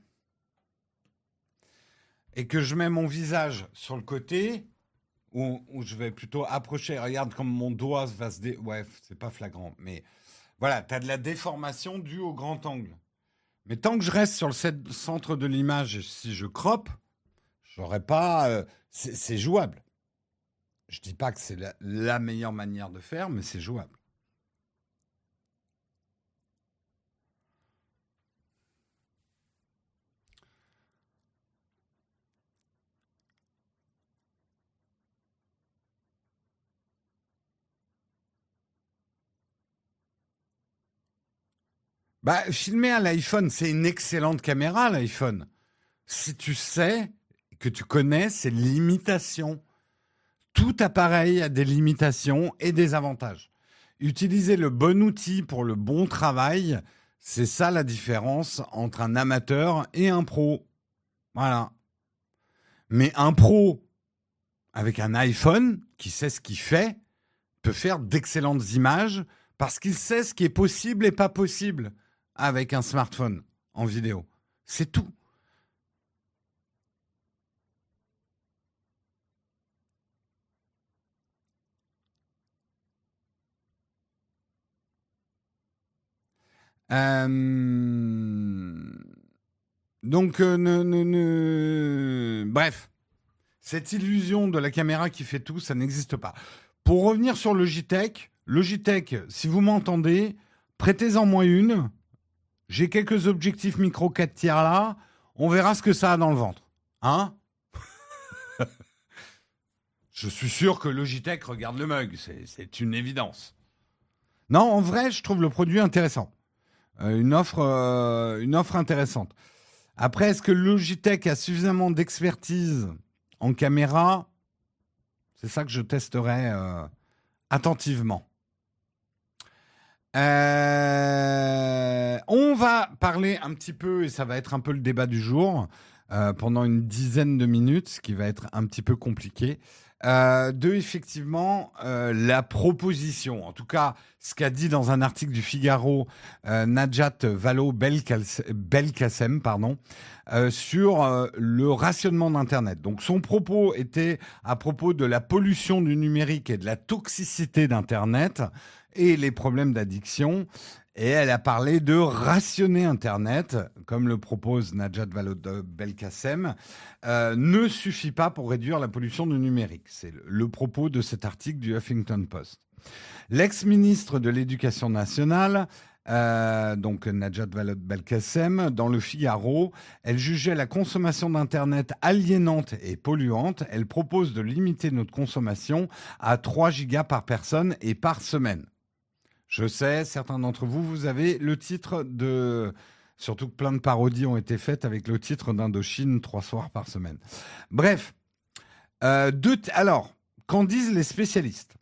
et que je mets mon visage sur le côté, où je vais plutôt approcher, regarde comme mon doigt va se Ouais, c'est pas flagrant, mais voilà, tu as de la déformation due au grand angle. Mais tant que je reste sur le centre de l'image, si je croppe, j'aurais pas. C'est jouable. Je dis pas que c'est la meilleure manière de faire, mais c'est jouable. Bah, filmer à l'iPhone, c'est une excellente caméra, l'iPhone. Si tu sais, que tu connais, c'est l'imitation. Tout appareil a des limitations et des avantages. Utiliser le bon outil pour le bon travail, c'est ça la différence entre un amateur et un pro. Voilà. Mais un pro avec un iPhone qui sait ce qu'il fait peut faire d'excellentes images parce qu'il sait ce qui est possible et pas possible avec un smartphone en vidéo. C'est tout. Donc, bref, cette illusion de la caméra qui fait tout, ça n'existe pas. Pour revenir sur Logitech, si vous m'entendez, prêtez-en moi une. J'ai quelques objectifs micro 4 tiers là. On verra ce que ça a dans le ventre. Hein? Je suis sûr que Logitech regarde le mug. C'est une évidence. Non, en vrai, je trouve le produit intéressant. Une offre intéressante. Après, est-ce que Logitech a suffisamment d'expertise en caméra? C'est ça que je testerai attentivement. On va parler un petit peu, et ça va être un peu le débat du jour, pendant une dizaine de minutes, ce qui va être un petit peu compliqué, de effectivement la proposition, en tout cas ce qu'a dit dans un article du Figaro Najat Vallaud-Belkacem, sur le rationnement d'Internet. Donc son propos était à propos de la pollution du numérique et de la toxicité d'Internet et les problèmes d'addiction. Et elle a parlé de rationner Internet, comme le propose Najat Vallaud-Belkacem, ne suffit pas pour réduire la pollution du numérique. C'est le propos de cet article du Huffington Post. L'ex-ministre de l'Éducation nationale, donc Najat Vallaud-Belkacem, dans le Figaro, elle jugeait la consommation d'Internet aliénante et polluante. Elle propose de limiter notre consommation à 3 gigas par personne et par semaine. Je sais, certains d'entre vous, vous avez le titre de... Surtout que plein de parodies ont été faites avec le titre d'Indochine 3 soirs par semaine. Bref. Alors, qu'en disent les spécialistes?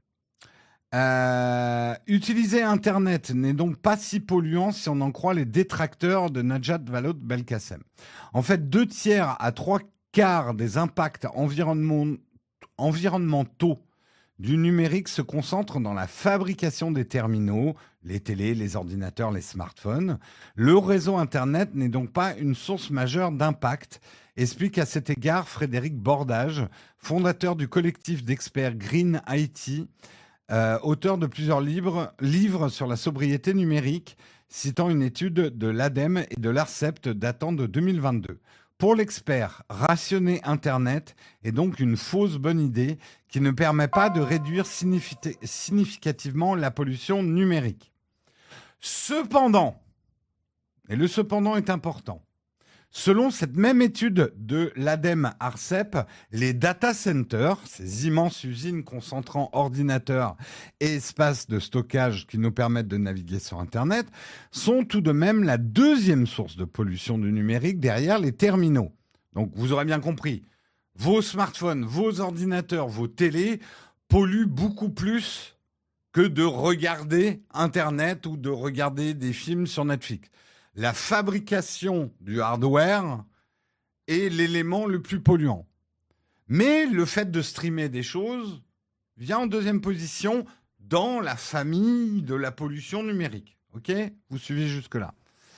Utiliser Internet n'est donc pas si polluant si on en croit les détracteurs de Najat Vallaud-Belkacem. En fait, 2 tiers à 3 quarts des impacts environnementaux du numérique se concentre dans la fabrication des terminaux, les télés, les ordinateurs, les smartphones. Le réseau Internet n'est donc pas une source majeure d'impact, explique à cet égard Frédéric Bordage, fondateur du collectif d'experts Green IT, auteur de plusieurs livres sur la sobriété numérique, citant une étude de l'ADEME et de l'ARCEP datant de 2022. Pour l'expert, rationner Internet est donc une fausse bonne idée qui ne permet pas de réduire significativement la pollution numérique. Cependant, et le cependant est important, selon cette même étude de l'ADEME-ARCEP, les data centers, ces immenses usines concentrant ordinateurs et espaces de stockage qui nous permettent de naviguer sur Internet, sont tout de même la 2e source de pollution du numérique derrière les terminaux. Donc vous aurez bien compris, vos smartphones, vos ordinateurs, vos télés polluent beaucoup plus que de regarder Internet ou de regarder des films sur Netflix. La fabrication du hardware est l'élément le plus polluant. Mais le fait de streamer des choses vient en 2e position dans la famille de la pollution numérique. Ok ? Vous suivez jusque-là.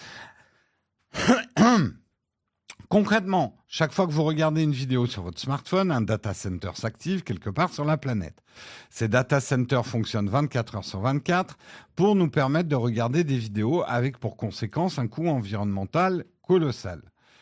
Concrètement, chaque fois que vous regardez une vidéo sur votre smartphone, un data center s'active quelque part sur la planète. Ces data centers fonctionnent 24 heures sur 24 pour nous permettre de regarder des vidéos avec pour conséquence un coût environnemental colossal.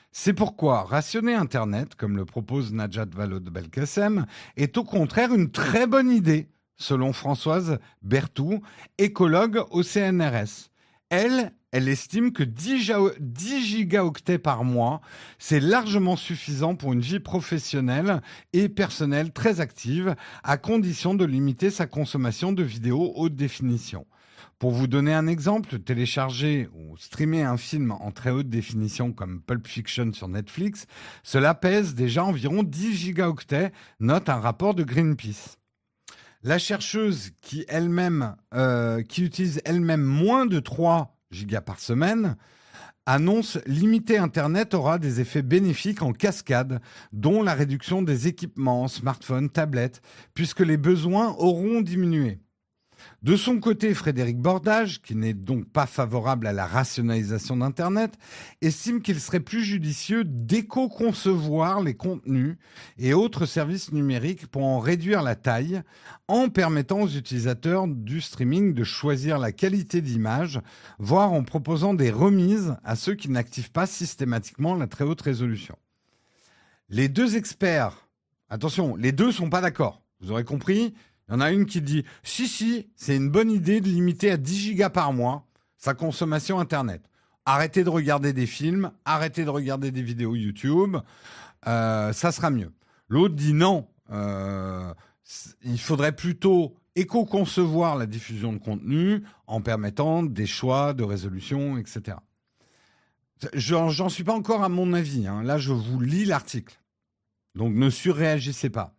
C'est pourquoi rationner Internet, comme le propose Najat Vallaud-Belkacem, est au contraire une très bonne idée, selon Françoise Berthoud, écologue au CNRS. Elle estime que 10 gigaoctets par mois, c'est largement suffisant pour une vie professionnelle et personnelle très active, à condition de limiter sa consommation de vidéos haute définition. Pour vous donner un exemple, télécharger ou streamer un film en très haute définition comme Pulp Fiction sur Netflix, cela pèse déjà environ 10 gigaoctets, note un rapport de Greenpeace. La chercheuse qui utilise elle-même moins de 3 gigas par semaine annonce limiter Internet aura des effets bénéfiques en cascade, dont la réduction des équipements, smartphones, tablettes, puisque les besoins auront diminué. De son côté, Frédéric Bordage, qui n'est donc pas favorable à la rationalisation d'Internet, estime qu'il serait plus judicieux d'éco-concevoir les contenus et autres services numériques pour en réduire la taille, en permettant aux utilisateurs du streaming de choisir la qualité d'image, voire en proposant des remises à ceux qui n'activent pas systématiquement la très haute résolution. Les deux experts, attention, les deux sont pas d'accord, vous aurez compris. Il y en a une qui dit « Si, c'est une bonne idée de limiter à 10 gigas par mois sa consommation Internet. Arrêtez de regarder des films, arrêtez de regarder des vidéos YouTube, ça sera mieux. » L'autre dit « Non, il faudrait plutôt éco-concevoir la diffusion de contenu en permettant des choix de résolution, etc. » J'en suis pas encore à mon avis. Hein. Là, je vous lis l'article. Donc, ne surréagissez pas.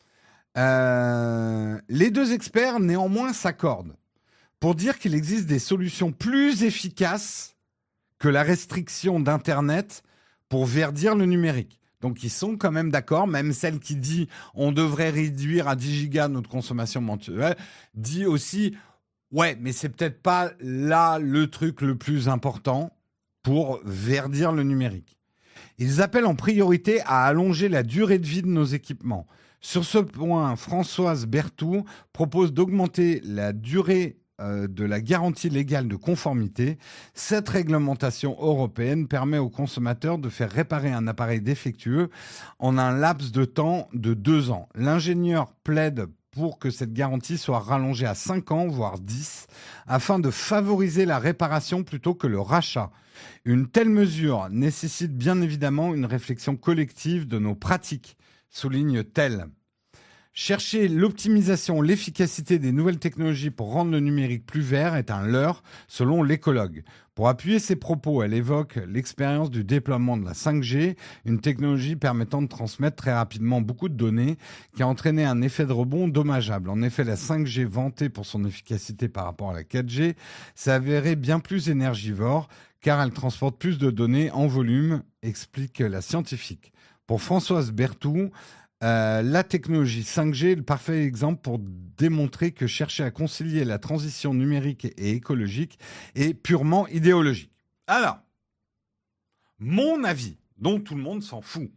Les deux experts, néanmoins, s'accordent pour dire qu'il existe des solutions plus efficaces que la restriction d'Internet pour verdir le numérique. Donc, ils sont quand même d'accord, même celle qui dit on devrait réduire à 10 gigas notre consommation mensuelle, dit aussi, ouais, mais c'est peut-être pas là le truc le plus important pour verdir le numérique. Ils appellent en priorité à allonger la durée de vie de nos équipements. Sur ce point, Françoise Berthoud propose d'augmenter la durée de la garantie légale de conformité. Cette réglementation européenne permet aux consommateurs de faire réparer un appareil défectueux en un laps de temps de 2 ans. L'ingénieur plaide pour que cette garantie soit rallongée à 5 ans, voire 10, afin de favoriser la réparation plutôt que le rachat. Une telle mesure nécessite bien évidemment une réflexion collective de nos pratiques, souligne-t-elle. Chercher l'optimisation, l'efficacité des nouvelles technologies pour rendre le numérique plus vert est un leurre, selon l'écologue. Pour appuyer ses propos, elle évoque l'expérience du déploiement de la 5G, une technologie permettant de transmettre très rapidement beaucoup de données, qui a entraîné un effet de rebond dommageable. En effet, la 5G, vantée pour son efficacité par rapport à la 4G, s'est avérée bien plus énergivore, car elle transporte plus de données en volume, explique la scientifique. Pour Françoise Berthoud, la technologie 5G est le parfait exemple pour démontrer que chercher à concilier la transition numérique et écologique est purement idéologique. Alors, mon avis, dont tout le monde s'en fout.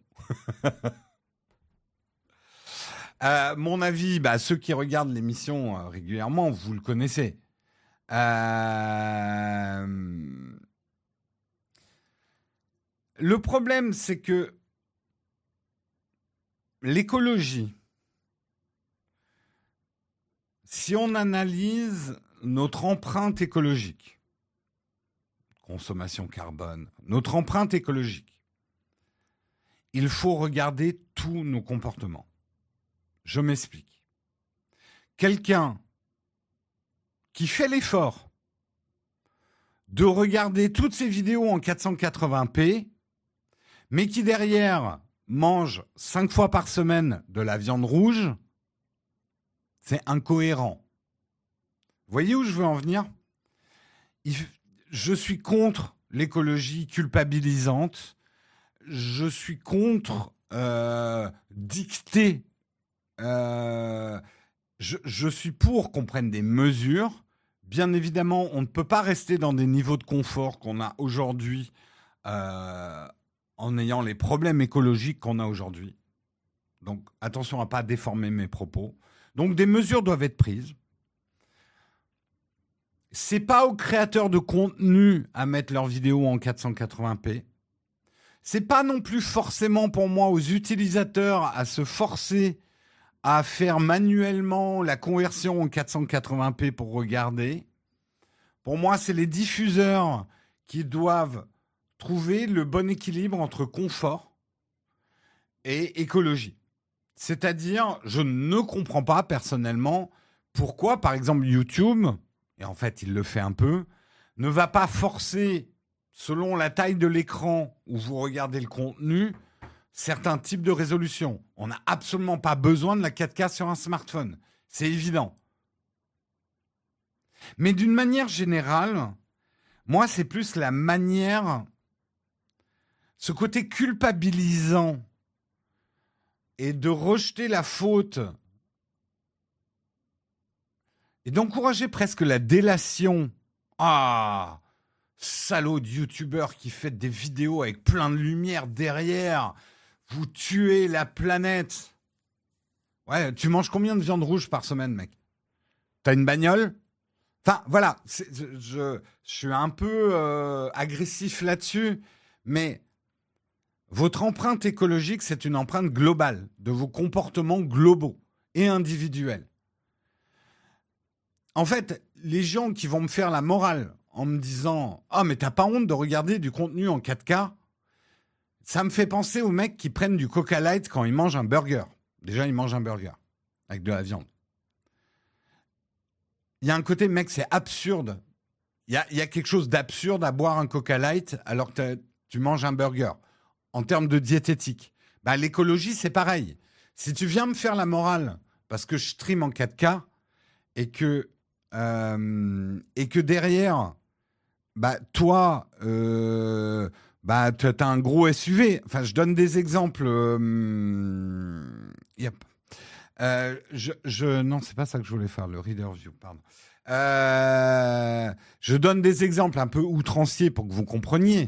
Mon avis, ceux qui regardent l'émission régulièrement, vous le connaissez. Le problème, c'est que l'écologie, si on analyse notre empreinte écologique, consommation carbone, notre empreinte écologique, il faut regarder tous nos comportements. Je m'explique. Quelqu'un qui fait l'effort de regarder toutes ces vidéos en 480p, mais qui derrière mange 5 fois par semaine de la viande rouge, c'est incohérent. Vous voyez où je veux en venir ? Je suis contre l'écologie culpabilisante. Je suis contre dicter. Je suis pour qu'on prenne des mesures. Bien évidemment, on ne peut pas rester dans des niveaux de confort qu'on a aujourd'hui en ayant les problèmes écologiques qu'on a aujourd'hui. Donc, attention à ne pas déformer mes propos. Donc, des mesures doivent être prises. C'est pas aux créateurs de contenu à mettre leurs vidéos en 480p. C'est pas non plus forcément pour moi aux utilisateurs à se forcer à faire manuellement la conversion en 480p pour regarder. Pour moi, c'est les diffuseurs qui doivent trouver le bon équilibre entre confort et écologie. C'est-à-dire, je ne comprends pas personnellement pourquoi, par exemple, YouTube, et en fait, il le fait un peu, ne va pas forcer, selon la taille de l'écran où vous regardez le contenu, certains types de résolution. On n'a absolument pas besoin de la 4K sur un smartphone. C'est évident. Mais d'une manière générale, moi, c'est plus la manière, ce côté culpabilisant et de rejeter la faute et d'encourager presque la délation. Ah, salaud de youtubeur qui fait des vidéos avec plein de lumière derrière. Vous tuez la planète. Ouais, tu manges combien de viande rouge par semaine, mec? T'as une bagnole? Enfin, voilà, je suis un peu agressif là-dessus, mais votre empreinte écologique, c'est une empreinte globale de vos comportements globaux et individuels. En fait, les gens qui vont me faire la morale en me disant « Ah, mais t'as pas honte de regarder du contenu en 4K ?» Ça me fait penser aux mecs qui prennent du Coca Light quand ils mangent un burger. Déjà, ils mangent un burger avec de la viande. Il y a un côté, mec, c'est absurde. Il y a quelque chose d'absurde à boire un Coca Light alors que tu manges un burger. En termes de diététique. Bah, l'écologie, c'est pareil. Si tu viens me faire la morale parce que je stream en 4K et que derrière, bah, toi, bah, tu as un gros SUV. Enfin, je donne des exemples. Yep. Non, c'est pas ça que je voulais faire, le Reader View, pardon. Je donne des exemples un peu outranciers pour que vous compreniez.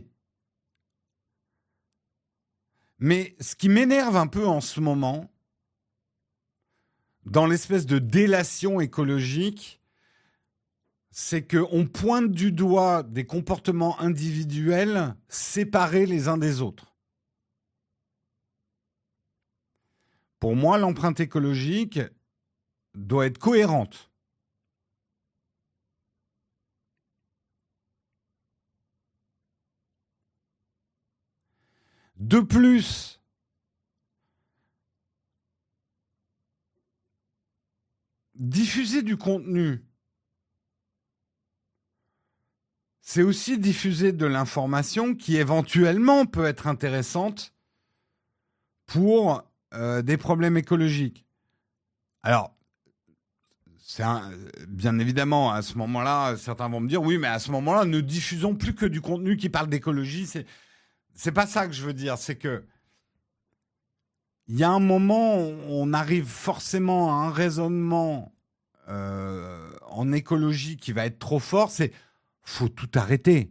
Mais ce qui m'énerve un peu en ce moment, dans l'espèce de délation écologique, c'est qu'on pointe du doigt des comportements individuels séparés les uns des autres. Pour moi, l'empreinte écologique doit être cohérente. De plus, diffuser du contenu, c'est aussi diffuser de l'information qui éventuellement peut être intéressante pour des problèmes écologiques. Alors, bien évidemment, à ce moment-là, certains vont me dire, oui, mais à ce moment-là, ne diffusons plus que du contenu qui parle d'écologie. C'est pas ça que je veux dire, c'est que il y a un moment où on arrive forcément à un raisonnement en écologie qui va être trop fort, c'est faut tout arrêter.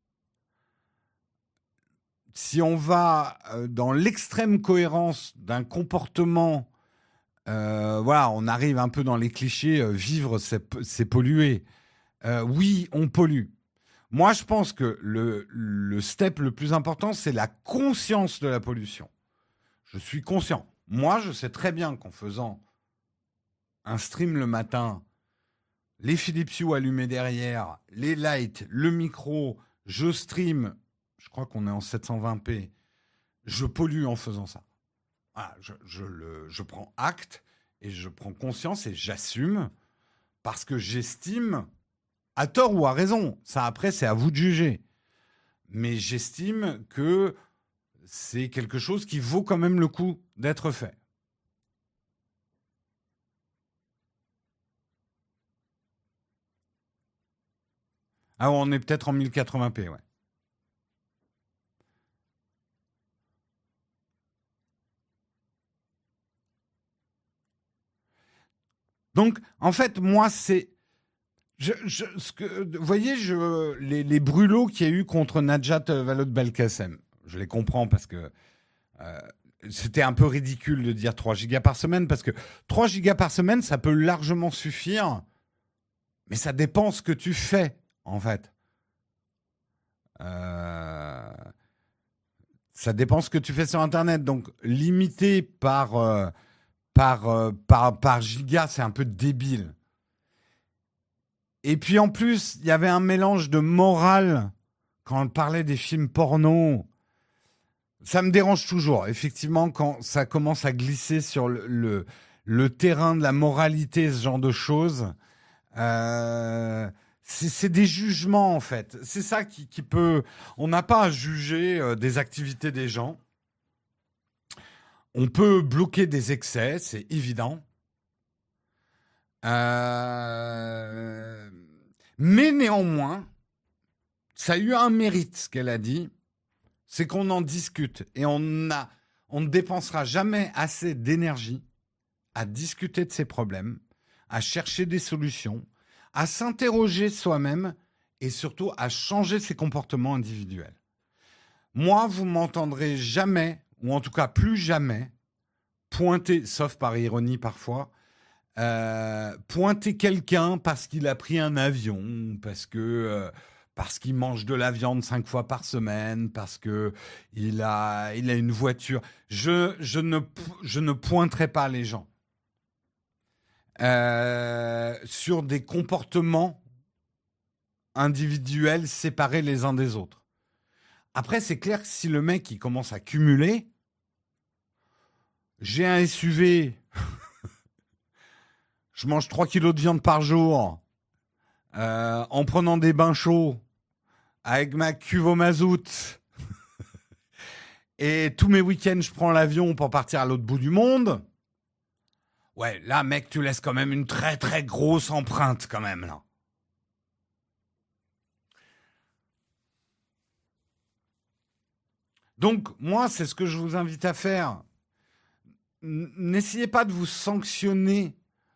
Si on va dans l'extrême cohérence d'un comportement, voilà, on arrive un peu dans les clichés, vivre c'est polluer. Oui, on pollue. Moi, je pense que le step le plus important, c'est la conscience de la pollution. Je suis conscient. Moi, je sais très bien qu'en faisant un stream le matin, les Philips Hue allumés derrière, les lights, le micro, je stream, je crois qu'on est en 720p, je pollue en faisant ça. Voilà, je prends acte et je prends conscience et j'assume parce que j'estime, à tort ou à raison, ça après c'est à vous de juger, mais j'estime que c'est quelque chose qui vaut quand même le coup d'être fait. Ah, on est peut-être en 1080p, ouais. Donc, en fait, moi, c'est... vous voyez, les brûlots qu'il y a eu contre Najat Vallaud-Belkacem, je les comprends parce que c'était un peu ridicule de dire 3 gigas par semaine, parce que 3 gigas par semaine, ça peut largement suffire, mais ça dépend ce que tu fais, en fait. Ça dépend ce que tu fais sur Internet. Donc, limité par giga, c'est un peu débile. Et puis en plus, il y avait un mélange de morale quand on parlait des films porno. Ça me dérange toujours, effectivement, quand ça commence à glisser sur le terrain de la moralité, ce genre de choses. C'est des jugements, en fait. C'est ça qui peut... On n'a pas à juger des activités des gens. On peut bloquer des excès, c'est évident. Mais néanmoins, ça a eu un mérite, ce qu'elle a dit, c'est qu'on en discute. Et on ne dépensera jamais assez d'énergie à discuter de ces problèmes, à chercher des solutions, à s'interroger soi-même et surtout à changer ses comportements individuels. Moi, vous m'entendrez jamais, ou en tout cas plus jamais, pointer, sauf par ironie parfois, pointer quelqu'un parce qu'il a pris un avion, parce qu'il mange de la viande 5 fois par semaine, parce qu'il a une voiture. Je ne pointerai pas les gens sur des comportements individuels séparés les uns des autres. Après, c'est clair que si le mec il commence à cumuler, j'ai un SUV, je mange 3 kilos de viande par jour, en prenant des bains chauds, avec ma cuve au mazout, et tous mes week-ends, je prends l'avion pour partir à l'autre bout du monde. Ouais, là, mec, tu laisses quand même une très, très grosse empreinte, quand même, là. Donc, moi, c'est ce que je vous invite à faire. N'essayez pas de vous sanctionner.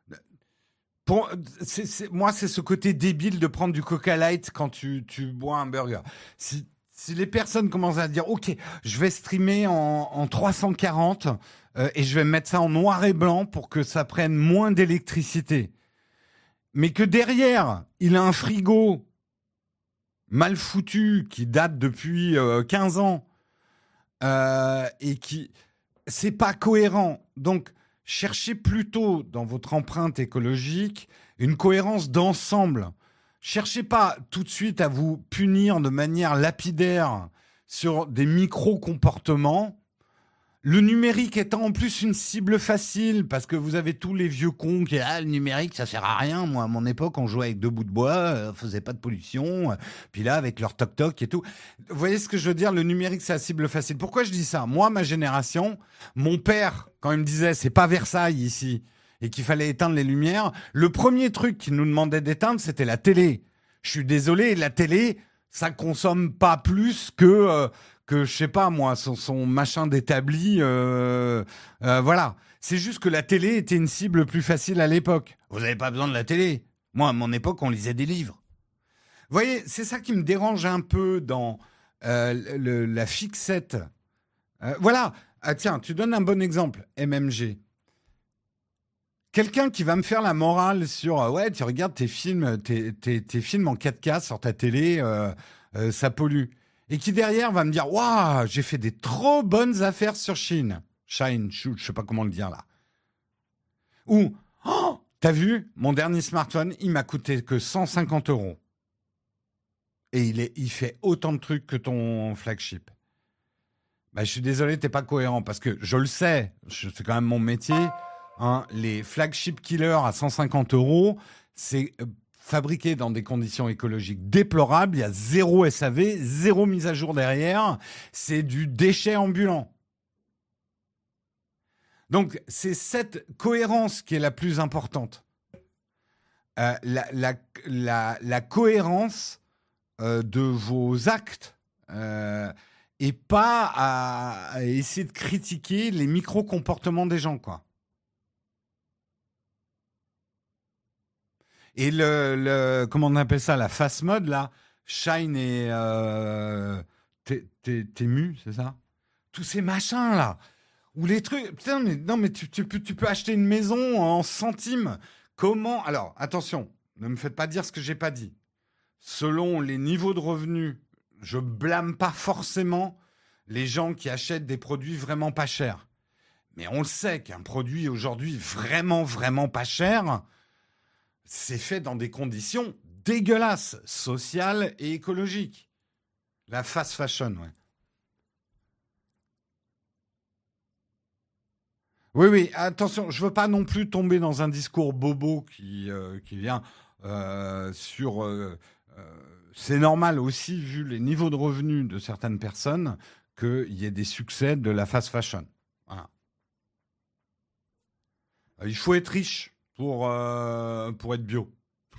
Moi, c'est ce côté débile de prendre du Coca Light quand tu bois un burger. Si les personnes commencent à dire « Ok, je vais streamer en 340 et je vais mettre ça en noir et blanc pour que ça prenne moins d'électricité. » Mais que derrière, il a un frigo mal foutu qui date depuis 15 ans et qui... C'est pas cohérent. Donc, cherchez plutôt dans votre empreinte écologique une cohérence d'ensemble. Cherchez pas tout de suite à vous punir de manière lapidaire sur des micro-comportements. Le numérique étant en plus une cible facile, parce que vous avez tous les vieux cons qui disent « Ah, le numérique, ça sert à rien. Moi, à mon époque, on jouait avec 2 bouts de bois, on faisait pas de pollution. Puis là, avec leur toc-toc et tout. » Vous voyez ce que je veux dire? Le numérique, c'est la cible facile. Pourquoi je dis ça? Moi, ma génération, mon père, quand il me disait « C'est pas Versailles ici », et qu'il fallait éteindre les lumières, le premier truc qu'il nous demandait d'éteindre, c'était la télé. Je suis désolé, la télé, ça consomme pas plus que je sais pas moi, son machin d'établi, voilà. C'est juste que la télé était une cible plus facile à l'époque. Vous n'avez pas besoin de la télé. Moi, à mon époque, on lisait des livres. Vous voyez, c'est ça qui me dérange un peu dans la fixette. Voilà. Ah, tiens, tu donnes un bon exemple, MMG. Quelqu'un qui va me faire la morale sur ouais, tu regardes tes films en 4K sur ta télé, ça pollue. Et qui derrière va me dire waouh, j'ai fait des trop bonnes affaires sur Shine, je sais pas comment le dire là. Ou oh, t'as vu, mon dernier smartphone, il m'a coûté que 150 €. Et il fait autant de trucs que ton flagship. Bah, je suis désolé, t'es pas cohérent parce que je le sais, c'est quand même mon métier. Hein, les flagship killers à 150 €, c'est fabriqué dans des conditions écologiques déplorables. Il y a 0 SAV, 0 mise à jour derrière. C'est du déchet ambulant. Donc, c'est cette cohérence qui est la plus importante. La cohérence de vos actes et pas à essayer de critiquer les micro-comportements des gens, quoi. Et comment on appelle ça, la face mode, là, Shine et Temu, c'est ça? Tous ces machins, là, ou les trucs... Putain, mais non, mais tu peux acheter une maison en centimes. Comment... Alors, attention, ne me faites pas dire ce que j'ai pas dit. Selon les niveaux de revenus, je blâme pas forcément les gens qui achètent des produits vraiment pas chers. Mais on le sait qu'un produit aujourd'hui vraiment, vraiment pas cher, c'est fait dans des conditions dégueulasses, sociales et écologiques. La fast fashion, ouais. Oui, oui, attention, je veux pas non plus tomber dans un discours bobo qui vient sur... c'est normal aussi, vu les niveaux de revenus de certaines personnes, qu'il y ait des succès de la fast fashion. Voilà. Il faut être riche pour être bio.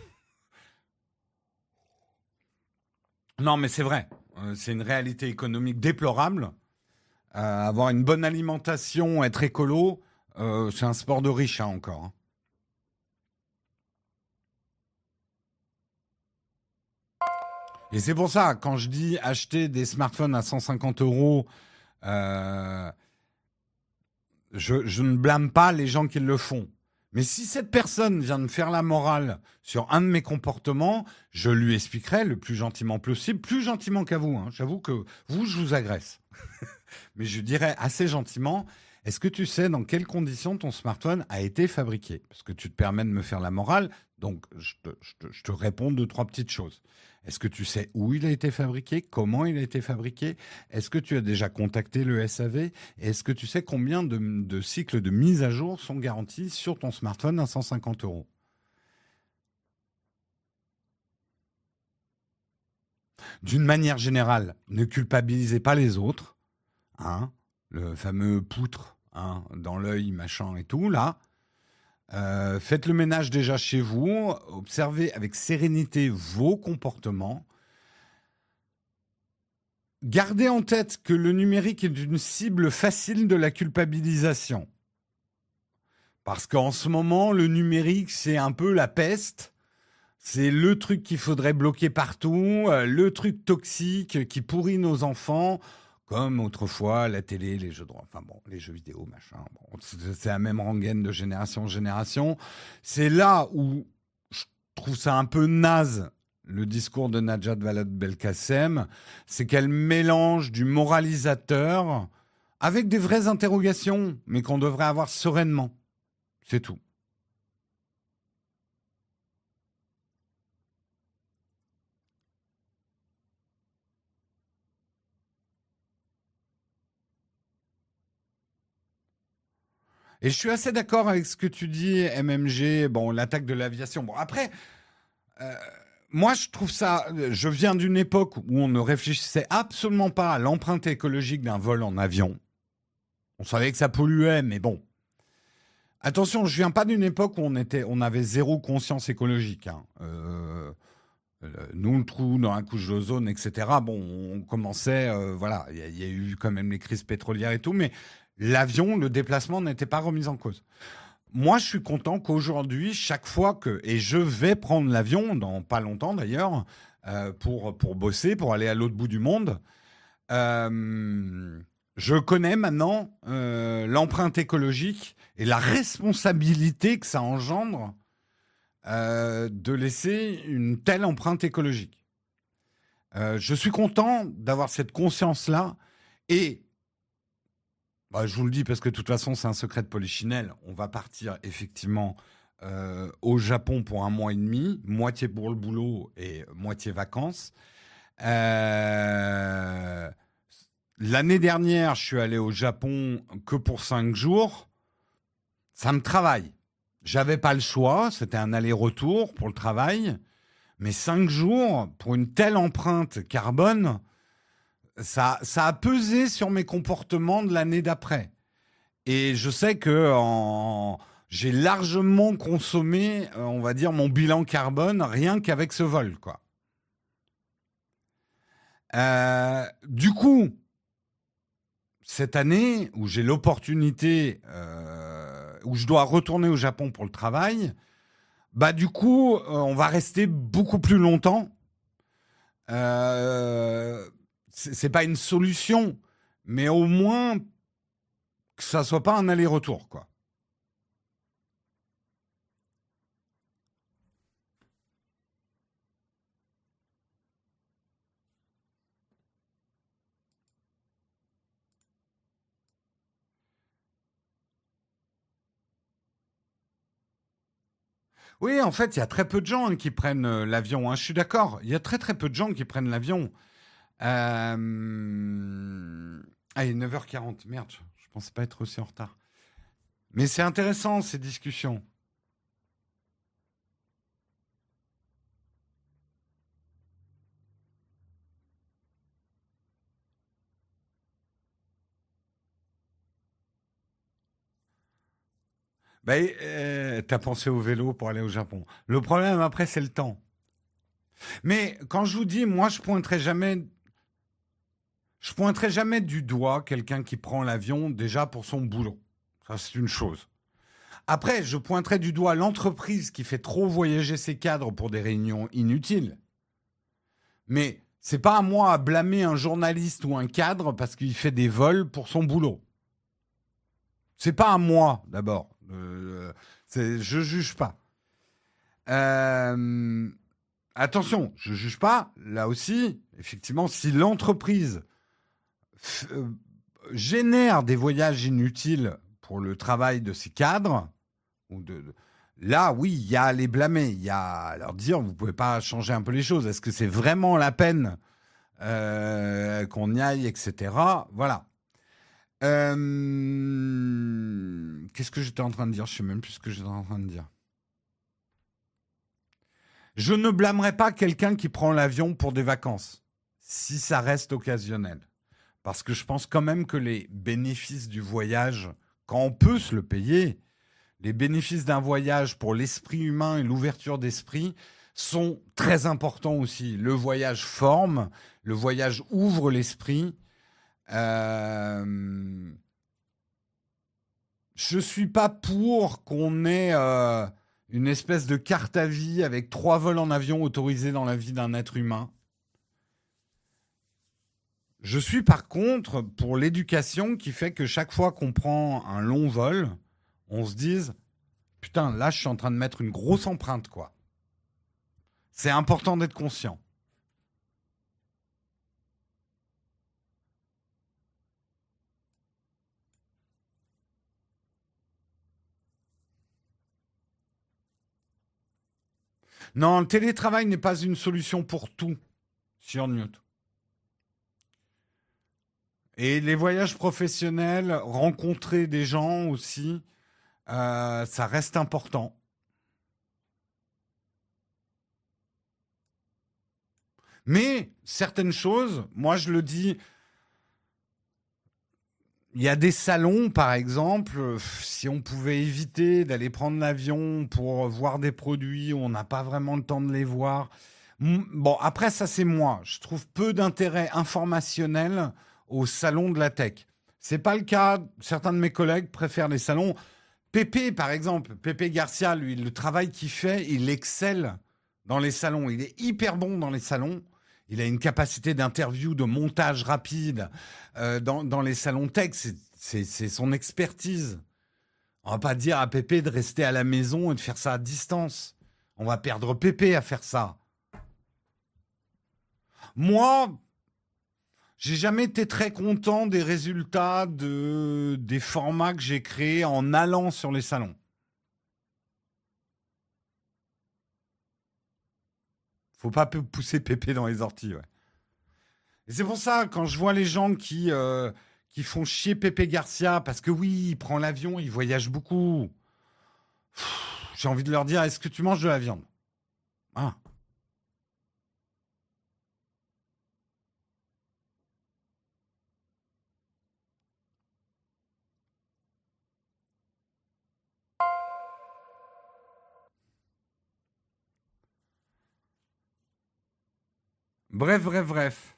Non, mais c'est vrai. C'est une réalité économique déplorable. Avoir une bonne alimentation, être écolo, c'est un sport de riche hein, encore. Hein. Et c'est pour ça, quand je dis acheter des smartphones à 150 euros, euh, je ne blâme pas les gens qui le font. Mais si cette personne vient de faire la morale sur un de mes comportements, je lui expliquerai le plus gentiment possible, plus gentiment qu'à vous. Hein. J'avoue que vous, je vous agresse. Mais je dirais assez gentiment, est-ce que tu sais dans quelles conditions ton smartphone a été fabriqué? Parce que tu te permets de me faire la morale, donc je te réponds deux, trois petites choses. Est-ce que tu sais où il a été fabriqué? Comment il a été fabriqué? Est-ce que tu as déjà contacté le SAV? Et est-ce que tu sais combien de cycles de mise à jour sont garantis sur ton smartphone à 150 euros? D'une manière générale, ne culpabilisez pas les autres. Hein, le fameux poutre hein, dans l'œil, machin et tout, là. Faites le ménage déjà chez vous, observez avec sérénité vos comportements. Gardez en tête que le numérique est une cible facile de la culpabilisation. Parce qu'en ce moment, le numérique, c'est un peu la peste. C'est le truc qu'il faudrait bloquer partout, le truc toxique qui pourrit nos enfants, comme autrefois la télé, les jeux de enfin bon, les jeux vidéo, machin. Bon, c'est la même rengaine de génération en génération. C'est là où je trouve ça un peu naze le discours de Najat Vallaud-Belkacem, c'est qu'elle mélange du moralisateur avec des vraies interrogations, mais qu'on devrait avoir sereinement. C'est tout. Et je suis assez d'accord avec ce que tu dis, MMG, bon, l'attaque de l'aviation. Bon, après, euh, moi, je trouve ça. Je viens d'une époque où on ne réfléchissait absolument pas à l'empreinte écologique d'un vol en avion. On savait que ça polluait, mais bon. Attention, je viens pas d'une époque où on avait zéro conscience écologique. Hein. Nous, le trou dans la couche d'ozone, etc. Bon, on commençait, voilà, il y a eu quand même les crises pétrolières et tout, mais l'avion, le déplacement n'était pas remis en cause. Moi, je suis content qu'aujourd'hui, chaque fois que, et je vais prendre l'avion, dans pas longtemps d'ailleurs, pour bosser, pour aller à l'autre bout du monde, je connais maintenant l'empreinte écologique et la responsabilité que ça engendre de laisser une telle empreinte écologique. Je suis content d'avoir cette conscience-là et bah, je vous le dis parce que de toute façon, c'est un secret de polichinelle. On va partir effectivement au Japon pour un mois et demi, moitié pour le boulot et moitié vacances. L'année dernière, je suis allé au Japon que pour 5 jours. Ça me travaille. J'avais pas le choix, c'était un aller-retour pour le travail. Mais 5 jours, pour une telle empreinte carbone, ça a pesé sur mes comportements de l'année d'après. Et je sais que j'ai largement consommé, on va dire, mon bilan carbone rien qu'avec ce vol, quoi. Du coup, cette année où j'ai l'opportunité, où je dois retourner au Japon pour le travail, bah du coup, on va rester beaucoup plus longtemps. C'est pas une solution, mais au moins que ça soit pas un aller-retour, quoi. Oui, en fait, il y a très peu de gens qui prennent l'avion. Hein, je suis d'accord. Il y a très très peu de gens qui prennent l'avion. Ah, il est 9h40. Merde, je pensais pas être aussi en retard. Mais c'est intéressant, ces discussions. T'as pensé au vélo pour aller au Japon. Le problème, après, c'est le temps. Mais quand je vous dis, moi, je pointerai jamais du doigt quelqu'un qui prend l'avion déjà pour son boulot. Ça, c'est une chose. Après, je pointerai du doigt l'entreprise qui fait trop voyager ses cadres pour des réunions inutiles. Mais c'est pas à moi à blâmer un journaliste ou un cadre parce qu'il fait des vols pour son boulot. C'est pas à moi, d'abord. Je juge pas. Attention, je juge pas. Là aussi, effectivement, si l'entreprise génère des voyages inutiles pour le travail de ses cadres, là, oui, il y a à les blâmer. Il y a à leur dire, vous pouvez pas changer un peu les choses. Est-ce que c'est vraiment la peine qu'on y aille, etc. Voilà. Qu'est-ce que j'étais en train de dire? Je sais même plus ce que j'étais en train de dire. Je ne blâmerai pas quelqu'un qui prend l'avion pour des vacances, si ça reste occasionnel. Parce que je pense quand même que les bénéfices du voyage, quand on peut se le payer, les bénéfices d'un voyage pour l'esprit humain et l'ouverture d'esprit sont très importants aussi. Le voyage forme, le voyage ouvre l'esprit. Je suis pas pour qu'on ait une espèce de carte à vie avec 3 vols en avion autorisés dans la vie d'un être humain. Je suis par contre pour l'éducation qui fait que chaque fois qu'on prend un long vol, on se dise « Putain, là, je suis en train de mettre une grosse empreinte, quoi. » C'est important d'être conscient. Non, le télétravail n'est pas une solution pour tout sur Newt. Et les voyages professionnels, rencontrer des gens aussi, ça reste important. Mais certaines choses, moi je le dis, il y a des salons par exemple, si on pouvait éviter d'aller prendre l'avion pour voir des produits où on n'a pas vraiment le temps de les voir. Bon, après ça c'est moi, je trouve peu d'intérêt informationnel au salon de la tech. C'est pas le cas, certains de mes collègues préfèrent les salons. Pépé par exemple, Pépé Garcia, lui, le travail qu'il fait, il excelle dans les salons, il est hyper bon dans les salons. Il a une capacité d'interview, de montage rapide dans les salons tech. C'est son expertise. On va pas dire à Pépé de rester à la maison et de faire ça à distance. On va perdre Pépé à faire ça. Moi, j'ai jamais été très content des résultats des formats que j'ai créés en allant sur les salons. Faut pas pousser Pépé dans les orties, ouais. Et c'est pour ça, quand je vois les gens qui font chier Pépé Garcia, parce que oui, il prend l'avion, il voyage beaucoup, j'ai envie de leur dire, est-ce que tu manges de la viande? Ah. Bref.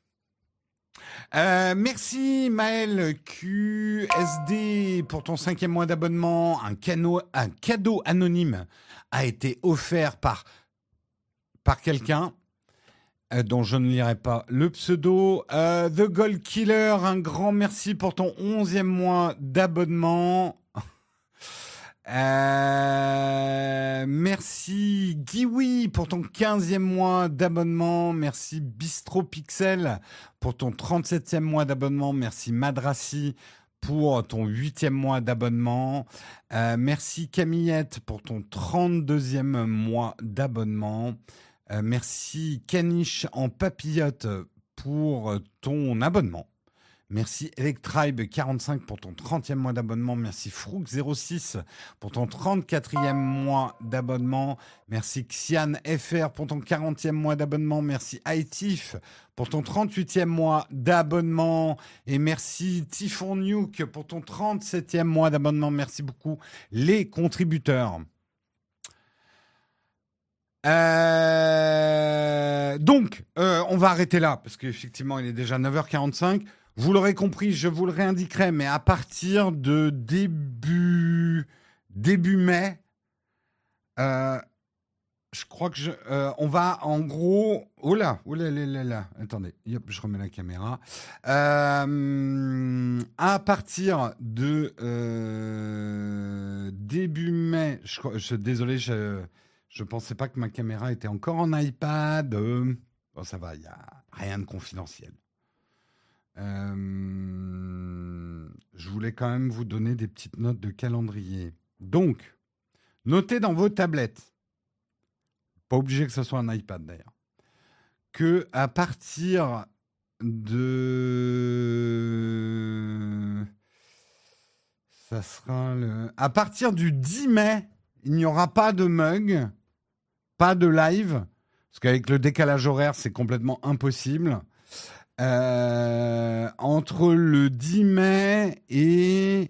Merci Maël QSD pour ton 5e mois d'abonnement. Un cadeau anonyme a été offert par quelqu'un dont je ne lirai pas le pseudo. The Gold Killer, un grand merci pour ton 11e mois d'abonnement. Merci Giwi pour ton 15e mois d'abonnement. Merci Bistro Pixel pour ton 37e mois d'abonnement. Merci Madrassi pour ton 8e mois d'abonnement. Merci Camillette pour ton 32e mois d'abonnement. Merci Caniche en papillote pour ton abonnement. Merci Electribe45 pour ton 30e mois d'abonnement. Merci Frouk06 pour ton 34e mois d'abonnement. Merci XianFR pour ton 40e mois d'abonnement. Merci Aitif pour ton 38e mois d'abonnement. Et merci Typhon Nuke pour ton 37e mois d'abonnement. Merci beaucoup les contributeurs. Donc, on va arrêter là parce qu'effectivement, il est déjà 9h45. Vous l'aurez compris, je vous le réindiquerai, mais à partir de début mai, je crois que on va en gros... Oh là, attendez, hop, je remets la caméra. À partir de début mai, désolé, je pensais pas que ma caméra était encore en iPad. Bon, ça va, il n'y a rien de confidentiel. Je voulais quand même vous donner des petites notes de calendrier. Donc, notez dans vos tablettes, pas obligé que ce soit un iPad d'ailleurs, que à partir de... Ça sera à partir du 10 mai, il n'y aura pas de mug, pas de live, parce qu'avec le décalage horaire, c'est complètement impossible. Entre le 10 mai et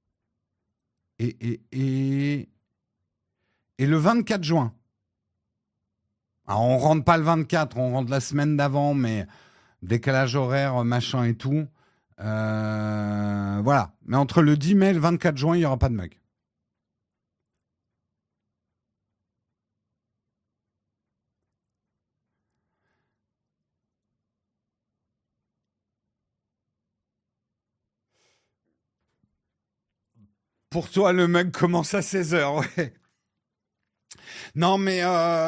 le 24 juin. Alors, on rentre pas le 24, on rentre la semaine d'avant, mais décalage horaire, machin et tout. Voilà. Mais entre le 10 mai et le 24 juin, il n'y aura pas de mug. Pour toi, le mug commence à 16h, ouais. Non, mais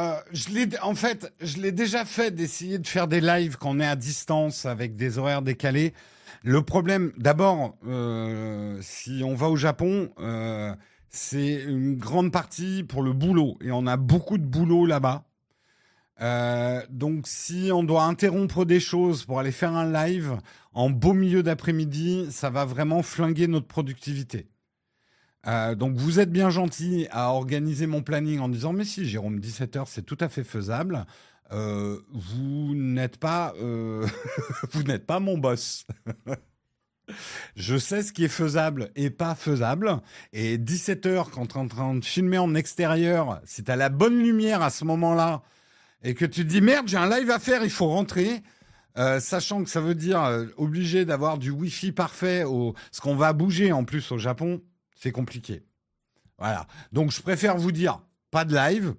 je l'ai déjà fait d'essayer de faire des lives quand on est à distance avec des horaires décalés. Le problème, d'abord, si on va au Japon, c'est une grande partie pour le boulot. Et on a beaucoup de boulot là-bas. Donc, si on doit interrompre des choses pour aller faire un live en beau milieu d'après-midi, ça va vraiment flinguer notre productivité. Donc vous êtes bien gentil à organiser mon planning en disant mais si Jérôme 17h c'est tout à fait faisable. Vous n'êtes pas vous n'êtes pas mon boss. Je sais ce qui est faisable et pas faisable. Et 17h quand tu es en train de filmer en extérieur, si tu as la bonne lumière à ce moment-là et que tu te dis merde j'ai un live à faire, il faut rentrer. Sachant que ça veut dire obligé d'avoir du Wi-Fi parfait, parce qu'on va bouger en plus au Japon. C'est compliqué. Voilà. Donc, je préfère vous dire, pas de live.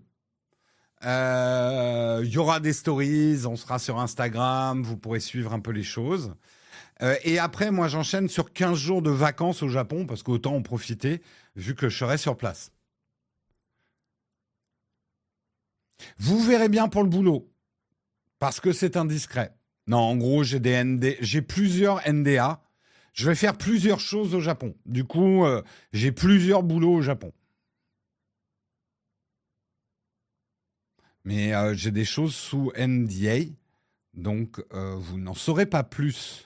Il y aura des stories, on sera sur Instagram, vous pourrez suivre un peu les choses. Et après, moi, j'enchaîne sur 15 jours de vacances au Japon, parce qu'autant en profiter, vu que je serai sur place. Vous verrez bien pour le boulot, parce que c'est indiscret. Non, en gros, j'ai plusieurs NDA. Je vais faire plusieurs choses au Japon. Du coup, j'ai plusieurs boulots au Japon. Mais j'ai des choses sous NDA, donc vous n'en saurez pas plus.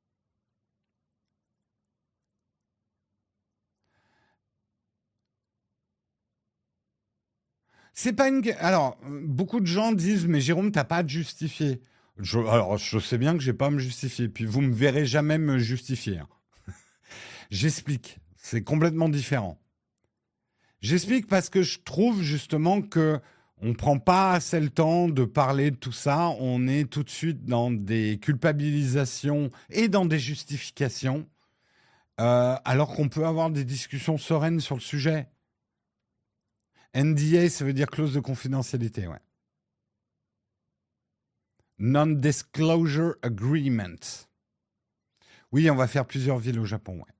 C'est pas une... Alors, beaucoup de gens disent, mais Jérôme, t'as pas à te justifier. Alors, je sais bien que j'ai pas à me justifier, puis vous me verrez jamais me justifier. J'explique, c'est complètement différent. J'explique parce que je trouve justement que on prend pas assez le temps de parler de tout ça, on est tout de suite dans des culpabilisations et dans des justifications, alors qu'on peut avoir des discussions sereines sur le sujet. NDA, ça veut dire clause de confidentialité, ouais. Non-Disclosure Agreement. Oui, on va faire plusieurs villes au Japon, ouais.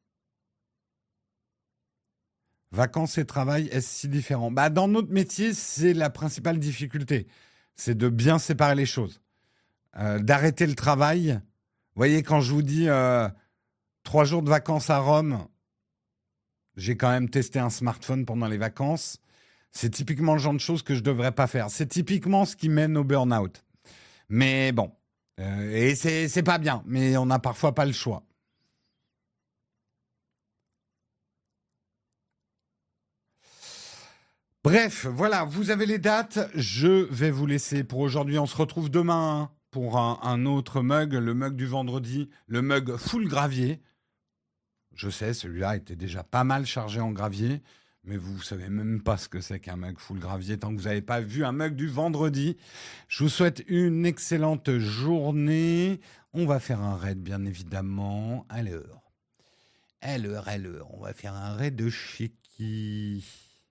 Vacances et travail, est-ce si différent ? Bah, dans notre métier, c'est la principale difficulté. C'est de bien séparer les choses. D'arrêter le travail. Vous voyez, quand je vous dis 3 jours de vacances à Rome. J'ai quand même testé un smartphone pendant les vacances. C'est typiquement le genre de choses que je ne devrais pas faire. C'est typiquement ce qui mène au burn-out. Mais bon, et c'est pas bien, mais on n'a parfois pas le choix. Bref, voilà, vous avez les dates. Je vais vous laisser pour aujourd'hui. On se retrouve demain pour un autre mug, le mug du vendredi, le mug full gravier. Je sais, celui-là était déjà pas mal chargé en gravier, mais vous savez même pas ce que c'est qu'un mug full gravier tant que vous n'avez pas vu un mug du vendredi. Je vous souhaite une excellente journée. On va faire un raid, bien évidemment. Alors, on va faire un raid de chez qui ?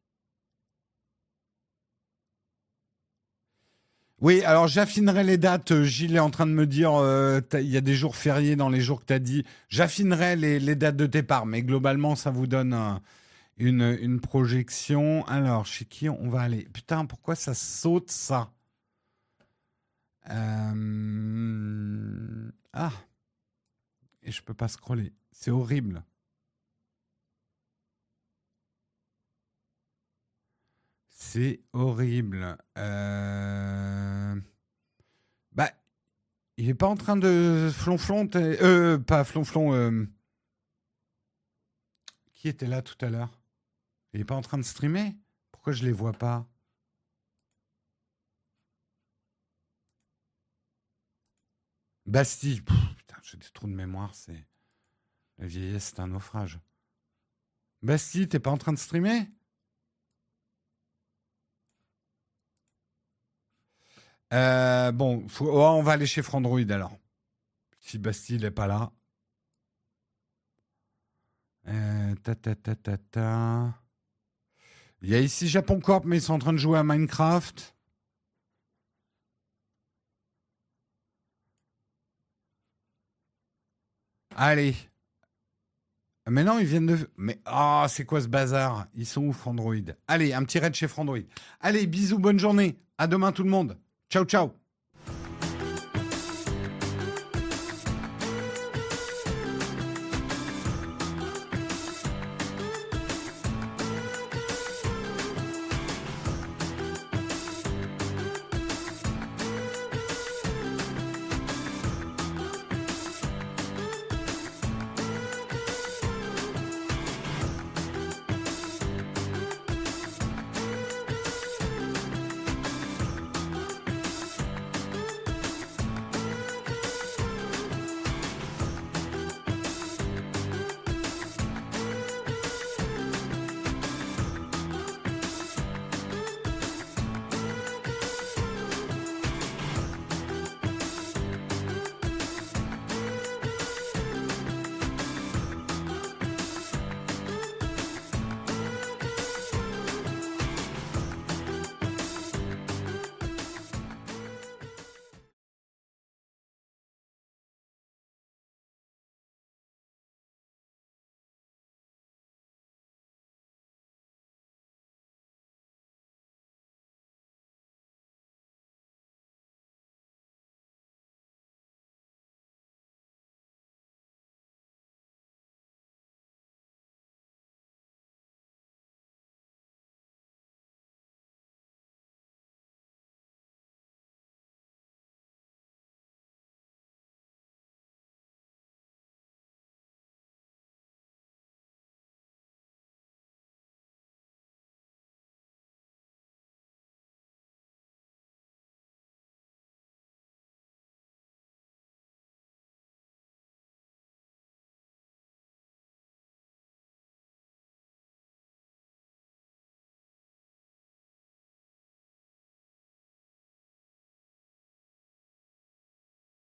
Oui, alors j'affinerai les dates. Gilles est en train de me dire, il y a des jours fériés dans les jours que tu as dit. J'affinerai les dates de départ, mais globalement, ça vous donne une projection. Alors, chez qui on va aller ? Putain, pourquoi ça saute, ça ? Ah, et je peux pas scroller. C'est horrible. C'est horrible. Bah, il est pas en train de flonflon. Pas flonflon. Qui était là tout à l'heure ? Il est pas en train de streamer ? Pourquoi je les vois pas ? Bastille. Putain, j'ai des trous de mémoire. C'est la vieillesse, c'est un naufrage. Bastille, t'es pas en train de streamer ? Bon, on va aller chez Frandroid alors. Si Bastille n'est pas là. Il y a ici Japon Corp, mais ils sont en train de jouer à Minecraft. Allez. Mais non, ils viennent de... Mais c'est quoi ce bazar ? Ils sont où, Frandroid ? Allez, un petit raid chez Frandroid. Allez, bisous, bonne journée. À demain tout le monde. Ciao, ciao.